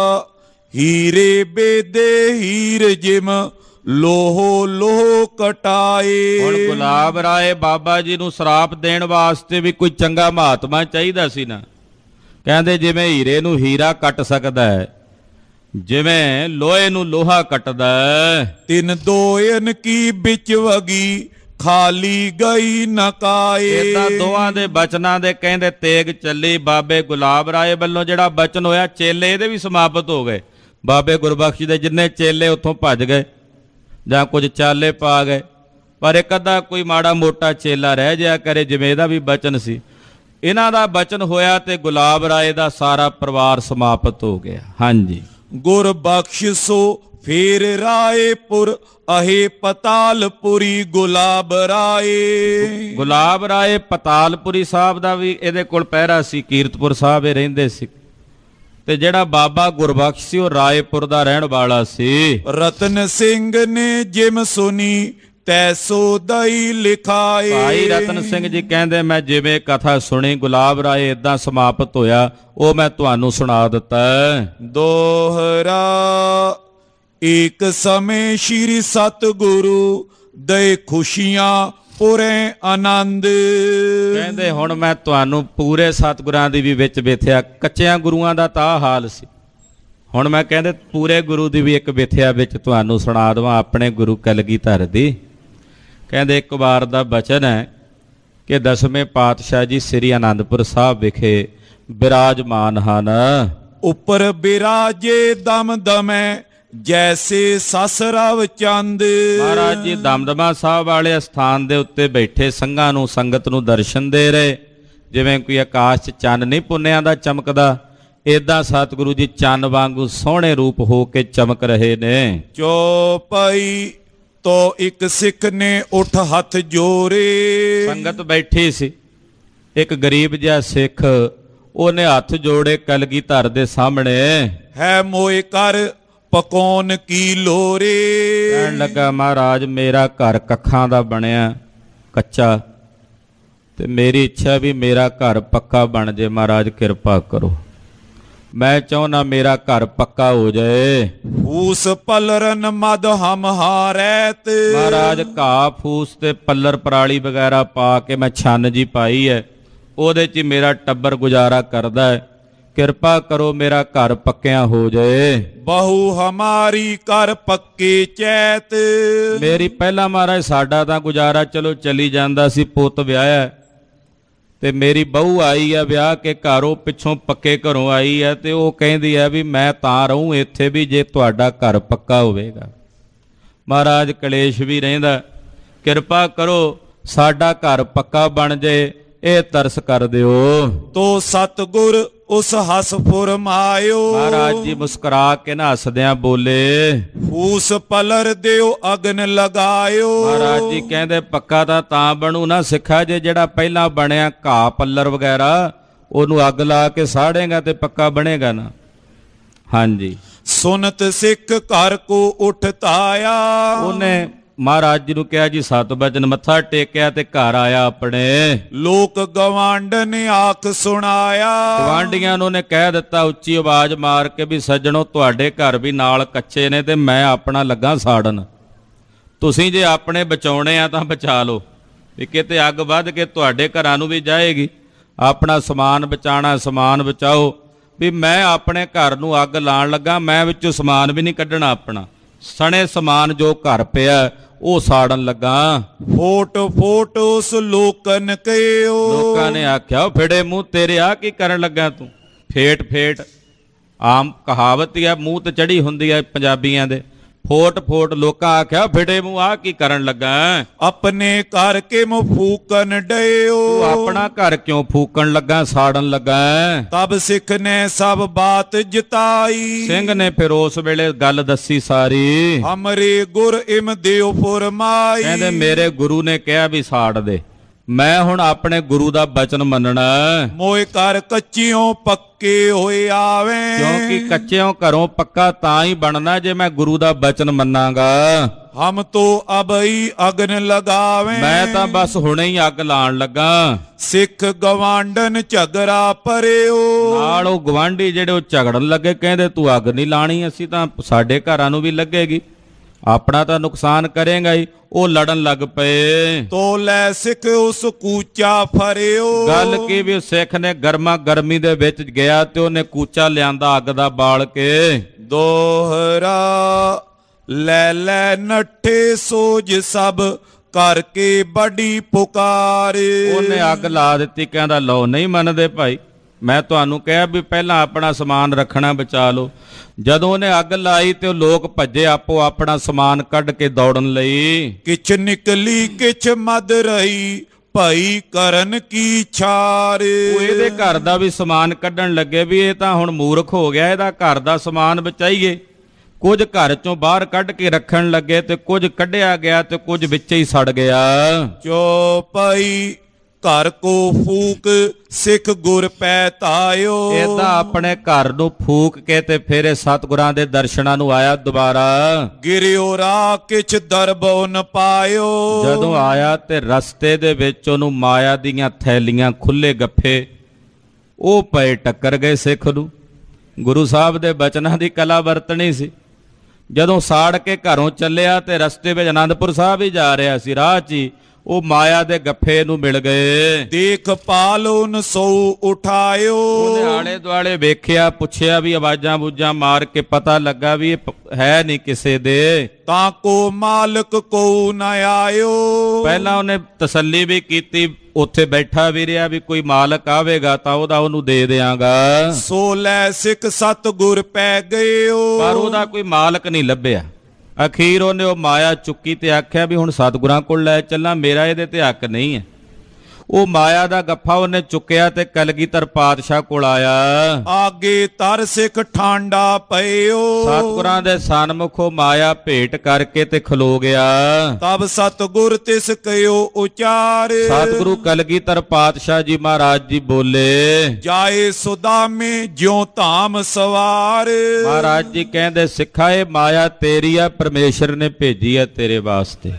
ਹੀਰੇ ਬੇਦੇ ਹੀਰ ਜਿਮ ਲੋਹੋ ਲੋਹ ਕਟਾਏ। ਹੁਣ ਗੁਲਾਬ ਰਾਏ ਬਾਬਾ ਜੀ ਨੂੰ ਸਰਾਪ ਦੇਣ ਵਾਸਤੇ ਵੀ ਕੋਈ ਚੰਗਾ ਮਹਾਤਮਾ ਚਾਹੀਦਾ ਸੀ ਨਾ। ਕਹਿੰਦੇ ਜਿਵੇਂ ਹੀਰੇ ਨੂੰ ਹੀਰਾ ਕੱਟ ਸਕਦਾ ਹੈ, ਜਿਵੇਂ ਲੋਹੇ ਨੂੰ ਲੋਹਾ ਕੱਟਦਾ। ਤਿੰਨ ਦੋਇਨ ਕੀ ਵਿੱਚ ਵਗੀ ਖਾਲੀ ਗਈ ਨਕਾਏ। ਏਦਾਂ ਦੋਹਾਂ ਦੇ ਬਚਨਾਂ ਦੇ ਕਹਿੰਦੇ ਤੇਗ ਚੱਲੀ। ਬਾਬੇ ਗੁਲਾਬ ਰਾਏ ਵੱਲੋਂ ਜਿਹੜਾ ਬਚਨ ਹੋਇਆ, ਚੇਲੇ ਇਹਦੇ ਵੀ ਸਮਾਪਤ ਹੋ ਗਏ। ਬਾਬੇ ਗੁਰਬਖਸ਼ ਦੇ ਜਿੰਨੇ ਚੇਲੇ ਉੱਥੋਂ ਭੱਜ ਗਏ ਜਾਂ ਕੁਝ ਚਾਲੇ ਪਾ ਗਏ, ਪਰ ਇੱਕ ਅੱਧਾ ਕੋਈ ਮਾੜਾ ਮੋਟਾ ਚੇਲਾ ਰਹਿ ਜਾਇਆ ਕਰੇ, ਜਿਵੇਂ ਇਹਦਾ ਵੀ ਬਚਨ ਸੀ। ਇਹਨਾਂ ਦਾ ਬਚਨ ਹੋਇਆ ਤੇ ਗੁਲਾਬ ਰਾਏ ਦਾ ਸਾਰਾ ਪਰਿਵਾਰ ਸਮਾਪਤ ਹੋ ਗਿਆ। ਹਾਂਜੀ। ਗੁਰ ਬਖਸ਼ਿਸੋ ਫੇਰ ਰਾਏਪੁਰ ਅਹੇ ਪਤਾਲਪੁਰੀ ਗੁਲਾਬ ਰਾਏ। ਗੁਲਾਬ ਰਾਏ ਪਤਾਲਪੁਰੀ ਸਾਹਿਬ ਦਾ ਵੀ ਇਹਦੇ ਕੋਲ ਪਹਿਰਾ ਸੀ। ਕੀਰਤਪੁਰ ਸਾਹਿਬ ਇਹ ਰਹਿੰਦੇ ਸੀ। ਤੇ ਜਿਹੜਾ ਬਾਬਾ ਗੁਰਬਖਸ਼ ਸੀ ਉਹ ਰਾਏਪੁਰ ਦਾ ਰਹਿਣ ਵਾਲਾ ਸੀ। ਰਤਨ ਸਿੰਘ ਨੇ ਜਿਮ ਸੁਣੀ ਤੈਸੋ ਦਈ ਲਿਖਾਏ। ਭਾਈ ਰਤਨ ਸਿੰਘ ਜੀ ਕਹਿੰਦੇ ਮੈਂ ਜਿਵੇਂ ਕਥਾ ਸੁਣੀ ਗੁਲਾਬ ਰਾਏ ਏਦਾਂ ਸਮਾਪਤ ਹੋਇਆ, ਉਹ ਮੈਂ ਤੁਹਾਨੂੰ ਸੁਣਾ ਦਿੱਤਾ। ਦੋਹਰਾ ਇੱਕ ਸਮੇਂ ਸ਼੍ਰੀ ਸਤਿਗੁਰੂ ਦੇ ਖੁਸ਼ੀਆਂ ਪੂਰੇ ਆਨੰਦ। ਕਹਿੰਦੇ ਹੁਣ ਮੈਂ ਤੁਹਾਨੂੰ ਪੂਰੇ ਸਤਿਗੁਰਾਂ ਦੀ ਵੀ ਵਿੱਚ ਵੇਥਿਆ। ਕੱਚਿਆਂ ਗੁਰੂਆਂ ਦਾ ਤਾਂ ਹਾਲ ਸੀ, ਹੁਣ ਮੈਂ ਕਹਿੰਦੇ ਪੂਰੇ ਗੁਰੂ ਦੀ ਵੀ ਇੱਕ ਵੇਥਿਆ ਵਿੱਚ ਤੁਹਾਨੂੰ ਸੁਣਾ ਦੇਵਾਂ, ਆਪਣੇ ਗੁਰੂ ਕਲਗੀਧਰ ਦੀ। ਕਹਿੰਦੇ ਇੱਕ ਵਾਰ ਦਾ ਬਚਨ ਹੈ ਕਿ ਦਸਵੇਂ ਪਾਤਸ਼ਾਹ ਜੀ ਸ੍ਰੀ ਅਨੰਦਪੁਰ ਸਾਹਿਬ ਵਿਖੇ ਬਿਰਾਜਮਾਨ ਹਨ। ਉੱਪਰ ਬਿਰਾਜੇ ਦਮ ਦਮੈ ਜੈਸੇ ਸਸਰਵ ਚੰਦ। ਮਹਾਰਾਜ ਜੀ ਦਮਦਮਾ ਸਾਹਿਬ ਵਾਲੇ ਸਥਾਨ ਦੇ ਉੱਤੇ ਬੈਠੇ ਸੰਘਾਂ ਨੂੰ, ਸੰਗਤ ਨੂੰ ਦਰਸ਼ਨ ਦੇ ਰਹੇ, ਜਿਵੇਂ ਕੋਈ ਆਕਾਸ਼ 'ਚ ਚੰਨ ਨਹੀਂ ਪੁੰਨਿਆਂ ਦਾ ਚਮਕਦਾ, ਏਦਾਂ ਸਤਿਗੁਰੂ ਜੀ ਚੰਨ ਵਾਂਗੂ ਸੋਹਣੇ ਰੂਪ ਹੋ ਕੇ ਚਮਕ ਰਹੇ ਨੇ। ਚੌਪਈ ਤੋ ਇੱਕ ਸਿੱਖ ਨੇ ਉੱਠ ਹੱਥ ਜੋੜੇ। ਸੰਗਤ ਬੈਠੀ ਸੀ, ਇੱਕ ਗਰੀਬ ਜਿਹਾ ਸਿੱਖ, ਉਹਨੇ ਹੱਥ ਜੋੜੇ ਕਲਗੀਧਰ ਦੇ ਸਾਹਮਣੇ। ਹੈ ਮੋਏ ਕਰ ਪਕੌਨ ਕੀ ਲੋਰੇ। ਕਹਿਣ ਲੱਗਾ ਮਹਾਰਾਜ ਮੇਰਾ ਘਰ ਕੱਖਾਂ ਦਾ ਬਣਿਆ, ਕੱਚਾ, ਤੇ ਮੇਰੀ ਇੱਛਾ ਵੀ ਮੇਰਾ ਘਰ ਪੱਕਾ ਬਣ ਜੇ। ਮਹਾਰਾਜ ਕਿਰਪਾ ਕਰੋ, ਮੈਂ ਚਾਹੁੰਦਾ ਮੇਰਾ ਘਰ ਪੱਕਾ ਹੋ ਜਾਏ। ਫੂਸ ਪਲਰਨ ਮਦ ਹਮ ਹਾਰੈਤ। ਮਹਾਰਾਜ ਘਾਹ ਫੂਸ ਤੇ ਪੱਲਰ ਪਰਾਲੀ ਵਗੈਰਾ ਪਾ ਕੇ ਮੈਂ ਛੰਨ ਜੀ ਪਾਈ ਹੈ, ਉਹਦੇ 'ਚ ਮੇਰਾ ਟੱਬਰ ਗੁਜ਼ਾਰਾ ਕਰਦਾ ਹੈ। ਕਿਰਪਾ ਕਰੋ ਮੇਰਾ ਘਰ ਪੱਕਿਆਂ ਹੋ ਜਾਏ। ਬਹੂ ਹਮਾਰੀ ਕਰ ਪੱਕੇ ਚੈਤ। ਮੇਰੀ ਪਹਿਲਾਂ ਮਹਾਰਾਜ ਸਾਡਾ ਤਾਂ ਗੁਜ਼ਾਰਾ ਚਲੋ ਚੱਲੀ ਜਾਂਦਾ ਸੀ, ਪੁੱਤ ਵਿਆਹਿਆ ਤੇ ਮੇਰੀ ਬਹੂ ਆਈ ਆ ਵਿਆਹ ਕੇ ਘਰੋਂ, ਪਿੱਛੋਂ ਪੱਕੇ ਘਰੋਂ ਆਈ ਹੈ, ਤੇ ਉਹ ਕਹਿੰਦੀ ਹੈ ਵੀ ਮੈਂ ਤਾਂ ਰਹੂੰ ਇੱਥੇ ਵੀ ਜੇ ਤੁਹਾਡਾ ਘਰ ਪੱਕਾ ਹੋਵੇਗਾ। ਮਹਾਰਾਜ ਕਲੇਸ਼ ਵੀ ਰਹਿੰਦਾ, ਕਿਰਪਾ ਕਰੋ ਸਾਡਾ ਘਰ ਪੱਕਾ ਬਣ ਜੇ, ਇਹ ਤਰਸ ਕਰ ਦਿਓ। ਤੋ ਸਤਿਗੁਰ ਉਸ ਹਸ ਫੁਰਮਾਇਓ। ਮਹਾਰਾਜ ਜੀ ਮੁਸਕਰਾ ਕੇ ਨਾ ਹੱਸਦਿਆਂ ਬੋਲੇ, ਫੂਸ ਪਲਰ ਦਿਓ ਅਗਨ ਲਗਾਇਓ। ਮਹਾਰਾਜ ਜੀ ਕਹਿੰਦੇ ਪੱਕਾ ਤਾਂ ਤਾਂ ਬਣੂ ਨਾ ਸਿੱਖਾ ਜੇ ਜਿਹੜਾ ਪਹਿਲਾਂ ਬਣਿਆ ਘਾਹ ਪੱਲਰ ਵਗੈਰਾ ਉਹਨੂੰ ਅੱਗ ਲਾ ਕੇ ਸਾੜੇਗਾ ਤੇ ਪੱਕਾ ਬਣੇਗਾ ਨਾ। ਹਾਂਜੀ। ਸੁਨਤ ਸਿੱਖ ਘਰ ਕੋ ਉੱਠ ਤਾਇਆ। ਉਹਨੇ ਮਹਾਰਾਜ ਜੀ ਨੂੰ ਕਿਹਾ ਜੀ ਸਤ ਬਚਨ, ਮੱਥਾ ਟੇਕਿਆ ਤੇ ਘਰ ਆਇਆ ਆਪਣੇ। ਲੋਕ ਗਵਾਂਢ ਨੇ ਆਖ ਸੁਣਾਇਆ। ਗਵਾਂਢੀਆਂ ਨੂੰ ਨੇ ਕਹਿ ਦਿੱਤਾ ਉੱਚੀ ਆਵਾਜ਼ ਮਾਰ ਕੇ ਵੀ ਸੱਜਣੋ ਤੁਹਾਡੇ ਘਰ ਵੀ ਨਾਲ ਕੱਚੇ ਨੇ ਤੇ ਮੈਂ ਆਪਣਾ ਲੱਗਾ ਸਾੜਨ, ਤੁਸੀਂ ਜੇ ਆਪਣੇ ਬਚਾਉਣੇ ਆ ਤਾਂ ਬਚਾ ਲਓ, ਵੀ ਕਿਤੇ ਅੱਗ ਵੱਧ ਕੇ ਤੁਹਾਡੇ ਘਰਾਂ ਨੂੰ ਵੀ ਜਾਏਗੀ। ਆਪਣਾ ਸਮਾਨ ਬਚਾਣਾ ਸਮਾਨ ਬਚਾਓ। ਵੀ ਮੈਂ ਆਪਣੇ ਘਰ ਨੂੰ ਅੱਗ ਲਾਉਣ ਲੱਗਾ, ਮੈਂ ਵਿੱਚੋਂ ਸਮਾਨ ਵੀ ਨਹੀਂ ਕੱਢਣਾ ਆਪਣਾ, ਸਣੇ ਸਮਾਨ ਜੋ ਘਰ ਪਿਆ ਉਹ ਸਾੜਨ ਲੱਗਾ। ਫੋਟ ਫੋਟ ਉਸ ਲੋਕਨ ਕਹਿਓ, ਲੋਕਾਂ ਨੇ ਆਖਿਆ ਉਹ ਫਿੜੇ ਮੂੰਹ ਤੇਰੇ ਆ ਕੀ ਕਰਨ ਲੱਗਾ ਤੂੰ? ਫੇਟ ਫੇਟ ਆਮ ਕਹਾਵਤ ਹੀ ਆ, ਮੂੰਹ ਤੇ ਚੜੀ ਹੁੰਦੀ ਆ ਪੰਜਾਬੀਆਂ ਦੇ। ਫੋਟ ਫੋਟ ਲੋਕਾਂ ਆਖਿਆ ਫਿੜੇ ਮੂੰਹ ਆ ਕੀ ਕਰਨ ਲੱਗਾ? ਆਪਣੇ ਘਰ ਕੇ ਮੁ ਫੂਕਨ ਡਿਓ, ਤੂੰ ਆਪਣਾ ਘਰ ਕਿਉਂ ਫੂਕਣ ਲੱਗਾ, ਸਾੜਨ ਲੱਗਾ? ਤਬ ਸਿੱਖ ਨੇ ਸਭ ਬਾਤ ਜਿਤਾਈ, ਸਿੰਘ ਨੇ ਫਿਰ ਉਸ ਵੇਲੇ ਗੱਲ ਦੱਸੀ ਸਾਰੀ। ਹਮਰੇ ਗੁਰ ਇਮ ਦਿਓ ਫੁਰਮਾਈ, ਕਹਿੰਦੇ ਮੇਰੇ ਗੁਰੂ ਨੇ ਕਿਹਾ ਵੀ ਸਾੜ ਦੇ, ਮੈਂ ਹੁਣ ਆਪਣੇ ਗੁਰੂ ਦਾ ਬਚਨ ਮੰਨਣਾ। ਮੋਏ ਘਰ ਕੱਚਿਓਂ ਪੱਕੇ ਹੋਏ ਆਵੇ, ਕਿਉਂਕਿ ਕੱਚਿਓਂ ਘਰੋਂ ਪੱਕਾ ਤਾਂ ਹੀ ਬਣਨਾ ਜੇ ਮੈਂ ਗੁਰੂ ਦਾ ਬਚਨ ਮੰਨਾਂਗਾ। ਹਮ ਤੋ ਅਬਈ ਅਗਨ ਲਗਾਵੇ, ਮੈਂ ਤਾਂ ਬਸ ਹੁਣੇ ਹੀ ਅੱਗ ਲਾਉਣ ਲੱਗਾ। ਸਿੱਖ ਗਵਾਂਡਨ ਝਗੜਾ ਪਰਿਓ, ਨਾਲ ਉਹ ਗਵਾਂਢੀ ਜਿਹੜੇ ਉਹ ਝਗੜਨ ਲੱਗੇ, ਕਹਿੰਦੇ ਤੂੰ ਅੱਗ ਨਹੀਂ ਲਾਣੀ, ਅਸੀਂ ਤਾਂ ਸਾਡੇ ਘਰਾਂ ਨੂੰ ਵੀ ਲੱਗੇਗੀ, ਆਪਣਾ ਤਾਂ ਨੁਕਸਾਨ ਕਰੇਗਾ ਹੀ। ਉਹ ਲੜਨ ਲੱਗ ਪਏ। ਤੋ ਲੈ ਸਿੱਖ ਉਸ ਕੂਚਾ ਫਰਿਓ, ਗੱਲ ਕੀ ਵੀ ਸਿੱਖ ਨੇ ਗਰਮਾ ਗਰਮੀ ਦੇ ਵਿੱਚ ਗਿਆ ਤੇ ਉਹਨੇ ਕੂਚਾ ਲਿਆਂਦਾ ਅੱਗ ਦਾ ਬਾਲ ਕੇ। ਦੋਹਰਾ ਲੈ ਲੈ ਨੱਠੇ ਸੋਜ ਸਭ ਕਰਕੇ ਬੜੀ ਪੁਕਾਰ, ਉਹਨੇ ਅੱਗ ਲਾ ਦਿੱਤੀ। ਕਹਿੰਦਾ ਲਓ ਨਹੀਂ ਮੰਨਦੇ ਭਾਈ, ਮੈਂ ਤੁਹਾਨੂੰ ਕਿਹਾ ਵੀ ਪਹਿਲਾਂ ਆਪਣਾ ਸਮਾਨ ਰੱਖਣਾ ਬਚਾ ਲਓ। ਜਦੋਂ ਉਹਨੇ ਅੱਗ ਲਾਈ ਤੇ ਉਹ ਲੋਕ ਭੱਜੇ ਆਪੋ ਆਪਣਾ ਸਮਾਨ ਕੱਢ ਕੇ ਦੌੜਨ ਲਈ। ਕਿਛ ਨਿਕਲੀ ਕਿਛ ਮਦ ਰਹੀ ਭਾਈ ਕਰਨ ਕੀ ਛਾਰ, ਉਹ ਇਹਦੇ ਘਰ ਦਾ ਵੀ ਸਮਾਨ ਕੱਢਣ ਲੱਗੇ ਵੀ ਇਹ ਤਾਂ ਹੁਣ ਮੂਰਖ ਹੋ ਗਿਆ, ਇਹਦਾ ਘਰ ਦਾ ਸਮਾਨ ਬਚਾਈਏ। ਕੁਝ ਘਰ ਚੋਂ ਬਾਹਰ ਕੱਢ ਕੇ ਰੱਖਣ ਲੱਗੇ ਤੇ ਕੁਝ ਕੱਢਿਆ ਗਿਆ ਤੇ ਕੁਝ ਵਿੱਚ ਹੀ ਸੜ ਗਿਆ। ਚੋ ਭਾਈ ਘਰ ਕੋ ਫੂਕ ਸਿੱਖ ਗੁਰ ਪੈ ਧਾਇਓ, ਇਹਦਾ ਆਪਣੇ ਘਰ ਨੂੰ ਫੂਕ ਕੇ ਤੇ ਫਿਰ ਇਹ ਸਤਿਗੁਰਾਂ ਦੇ ਦਰਸ਼ਨਾਂ ਨੂੰ ਆਇਆ ਦੁਬਾਰਾ। ਗਿਰਿਓ ਰਾ ਕਿਛ ਦਰਬੋ ਨ ਪਾਇਓ, ਜਦੋਂ ਆਇਆ ਤੇ ਰਸਤੇ ਦੇ ਵਿੱਚ ਉਹਨੂੰ ਮਾਇਆ ਦੀਆਂ ਥੈਲੀਆਂ ਖੁੱਲੇ ਗੱਫੇ ਉਹ ਪਏ ਟੱਕਰ ਗਏ ਸਿੱਖ ਨੂੰ। ਗੁਰੂ ਸਾਹਿਬ ਦੇ ਬਚਨਾਂ ਦੀ ਕਲਾ ਵਰਤਣੀ ਸੀ। ਜਦੋਂ ਸਾੜ ਕੇ ਘਰੋਂ ਚੱਲਿਆ ਤੇ ਰਸਤੇ ਵਿੱਚ ਆਨੰਦਪੁਰ ਸਾਹਿਬ ਹੀ ਜਾ ਰਿਹਾ ਸੀ, ਰਾਹ 'ਚ ਹੀ ਉਹ ਮਾਇਆ ਦੇ ਗੱਫੇ ਨੂੰ ਮਿਲ ਗਏ। ਦੇਖ ਪਾਲੋ ਨ ਸੋ ਉਠਾਇਓ, ਉਹਨੇ ਆਲੇ ਦੁਆਲੇ ਵੇਖਿਆ, ਪੁੱਛਿਆ ਵੀ ਆਵਾਜ਼ਾਂ ਬੂਜਾਂ ਮਾਰ ਕੇ ਪਤਾ ਲੱਗਾ ਵੀ ਇਹ ਹੈ ਨਹੀਂ ਕਿਸੇ ਦੇ। ਤਾਂ ਕੋ ਮਾਲਕ ਕੋ ਨ ਆਇਓ, ਪਹਿਲਾਂ ਉਹਨੇ ਤਸੱਲੀ ਵੀ ਕੀਤੀ, ਉੱਥੇ ਬੈਠਾ ਵੀ ਰਿਹਾ ਵੀ ਕੋਈ ਮਾਲਕ ਆਵੇਗਾ ਤਾਂ ਉਹਦਾ ਉਹਨੂੰ ਦੇ ਦਿਆਂਗਾ। ਸੋ ਲੈ ਸਿੱਖ ਸਤਿਗੁਰ ਪੈ ਗਇਓ, ਪਰ ਉਹਦਾ ਕੋਈ ਮਾਲਕ ਨਹੀਂ ਲੱਭਿਆ। ਅਖੀਰ ਉਹਨੇ ਉਹ ਮਾਇਆ ਚੁੱਕੀ ਤੇ ਆਖਿਆ ਵੀ ਹੁਣ ਸਤਿਗੁਰਾਂ ਕੋਲ ਲੈ ਚੱਲਾਂ, ਮੇਰਾ ਇਹਦੇ ਤੇ ਹੱਕ ਨਹੀਂ ਹੈ। ਉਹ ਮਾਇਆ ਦਾ ਗੱਫਾ ਉਹਨੇ ਚੁੱਕਿਆ ਤੇ ਕਲਗੀਧਰ ਪਾਤਸ਼ਾਹ ਕੋਲ ਆਇਆ। ਆਗੇ ਤਰ ਸਿੱਖ ਠਾਂਡਾ ਪਇਓ, ਸਤਿਗੁਰਾਂ ਦੇ ਸਨਮੁਖੋਂ ਮਾਇਆ ਭੇਟ ਕਰਕੇ ਤੇ ਖਲੋ ਗਿਆ। ਤਬ ਸਤਿਗੁਰ ਤਿਸ ਕਹਿਓ ਉਚਾਰ, ਸਤਿਗੁਰੂ ਕਲਗੀਧਰ ਪਾਤਸ਼ਾਹ ਜੀ ਮਹਾਰਾਜ ਜੀ ਬੋਲੇ, ਜਾਏ ਸੁਦਾਮੇ ਜਿਉ ਧਾਮ ਸਵਾਰ। ਮਹਾਰਾਜ ਜੀ ਕਹਿੰਦੇ ਸਿੱਖਾ ਇਹ ਮਾਇਆ ਤੇਰੀ ਆ, ਪਰਮੇਸ਼ਰ ਨੇ ਭੇਜੀ ਆ ਤੇਰੇ ਵਾਸਤੇ,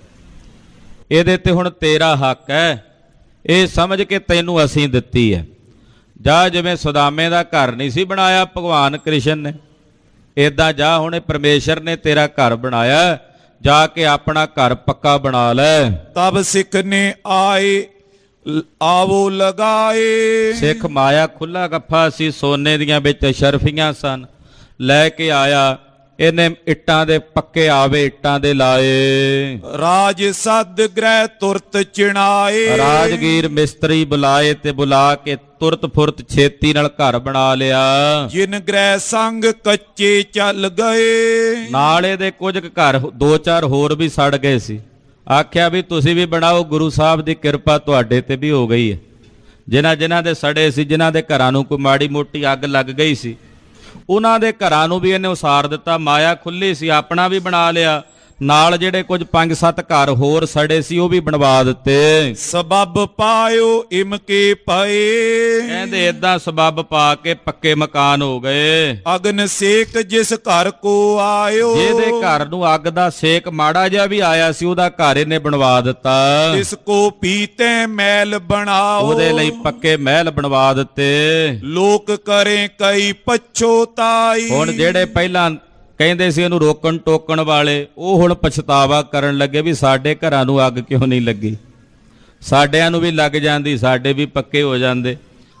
ਇਹਦੇ ਤੇ ਹੁਣ ਤੇਰਾ ਹੱਕ ਹੈ, ਇਹ ਸਮਝ ਕੇ ਤੈਨੂੰ ਅਸੀਂ ਦਿੱਤੀ ਹੈ। ਜਾ ਜਿਵੇਂ ਸੁਦਾਮੇ ਦਾ ਘਰ ਨਹੀਂ ਸੀ ਬਣਾਇਆ ਭਗਵਾਨ ਕ੍ਰਿਸ਼ਨ ਨੇ, ਏਦਾਂ ਜਾ ਹੁਣ ਇਹ ਪਰਮੇਸ਼ਰ ਨੇ ਤੇਰਾ ਘਰ ਬਣਾਇਆ, ਜਾ ਕੇ ਆਪਣਾ ਘਰ ਪੱਕਾ ਬਣਾ ਲੈ। ਤਬ ਸਿੱਖ ਨੇ ਆਏ ਆਵੋ ਲਗਾਏ, ਸਿੱਖ ਮਾਇਆ ਖੁੱਲਾ ਗੱਫਾ ਸੀ, ਸੋਨੇ ਦੀਆਂ ਵਿੱਚ ਸ਼ਰਫੀਆਂ ਸਨ, ਲੈ ਕੇ ਆਇਆ। ਇਹਨੇ ਇੱਟਾਂ ਦੇ ਪੱਕੇ ਆਵੇ ਇੱਟਾਂ ਦੇ ਲਾਏ। ਰਾਜ ਸਦ ਗ੍ਰਹਿ ਤੁਰਤ ਚਿਣਾਏ, ਰਾਜਗੀਰ ਮਿਸਤਰੀ ਬੁਲਾਏ ਤੇ ਬੁਲਾ ਕੇ ਤੁਰਤ ਫੁਰਤ ਛੇਤੀ ਨਾਲ ਘਰ ਬਣਾ ਲਿਆ। ਜਿਨ ਗ੍ਰਹਿ ਸੰਗ ਕੱਚੇ ਚੱਲ ਗਏ, ਨਾਲ ਇਹਦੇ ਕੁਝ ਘਰ ਦੋ ਚਾਰ ਹੋਰ ਵੀ ਸੜ ਗਏ ਸੀ। ਆਖਿਆ ਵੀ ਤੁਸੀਂ ਵੀ ਬਣਾਓ, ਗੁਰੂ ਸਾਹਿਬ ਦੀ ਕਿਰਪਾ ਤੁਹਾਡੇ ਤੇ ਵੀ ਹੋ ਗਈ ਹੈ। ਜਿਨ੍ਹਾਂ ਜਿਨ੍ਹਾਂ ਦੇ ਸੜੇ ਸੀ, ਜਿਨ੍ਹਾਂ ਦੇ ਘਰਾਂ ਨੂੰ ਕੋਈ ਮਾੜੀ ਮੋਟੀ ਅੱਗ ਲੱਗ ਗਈ ਸੀ, ਉਹਨਾਂ ਦੇ ਘਰਾਂ ਨੂੰ ਵੀ ਇਹਨੇ ਉਸਾਰ ਦਿੱਤਾ। ਮਾਇਆ ਖੁੱਲੀ ਸੀ, ਆਪਣਾ ਵੀ ਬਣਾ ਲਿਆ, ਨਾਲ ਜਿਹੜੇ ਕੁਝ ਪੰਜ ਸੱਤ ਘਰ ਹੋਰ ਸੜੇ ਸੀ ਉਹ ਵੀ ਬਣਵਾ ਦਿੱਤੇ। ਸਬੱਬ ਪਾਇਓ ਇਮਕੇ ਪਏ, ਕਹਿੰਦੇ ਏਦਾਂ ਸਬੱਬ ਪਾ ਕੇ ਪੱਕੇ ਮਕਾਨ ਹੋ ਗਏ। ਅਗਨ ਸੇਕ ਜਿਸ ਘਰ ਕੋ ਆਇਓ, ਜਿਹਦੇ ਘਰ ਨੂੰ ਅੱਗ ਦਾ ਸੇਕ ਮਾੜਾ ਜਿਹਾ ਵੀ ਆਇਆ ਸੀ ਉਹਦਾ ਘਰ ਇਹਨੇ ਬਣਵਾ ਦਿੱਤਾ। ਇਸ ਕੋ ਪੀਤੇ ਮਹਿਲ ਬਣਾਓ, ਉਹਦੇ ਲਈ ਪੱਕੇ ਮਹਿਲ ਬਣਵਾ ਦਿੱਤੇ। ਲੋਕ ਕਰੇ ਕਈ ਪਛੋਤਾਈ, ਹੁਣ ਜਿਹੜੇ ਪਹਿਲਾਂ ਕਹਿੰਦੇ ਸੀ ਇਹਨੂੰ ਰੋਕਣ ਟੋਕਣ ਵਾਲੇ, ਉਹ ਹੁਣ ਪਛਤਾਵਾ ਕਰਨ ਲੱਗੇ ਵੀ ਸਾਡੇ ਘਰਾਂ ਨੂੰ ਅੱਗ ਕਿਉਂ ਨਹੀਂ ਲੱਗੀ, ਸਾਡਿਆਂ ਨੂੰ ਵੀ ਲੱਗ ਜਾਂਦੀ, ਸਾਡੇ ਵੀ ਪੱਕੇ ਹੋ ਜਾਂਦੇ।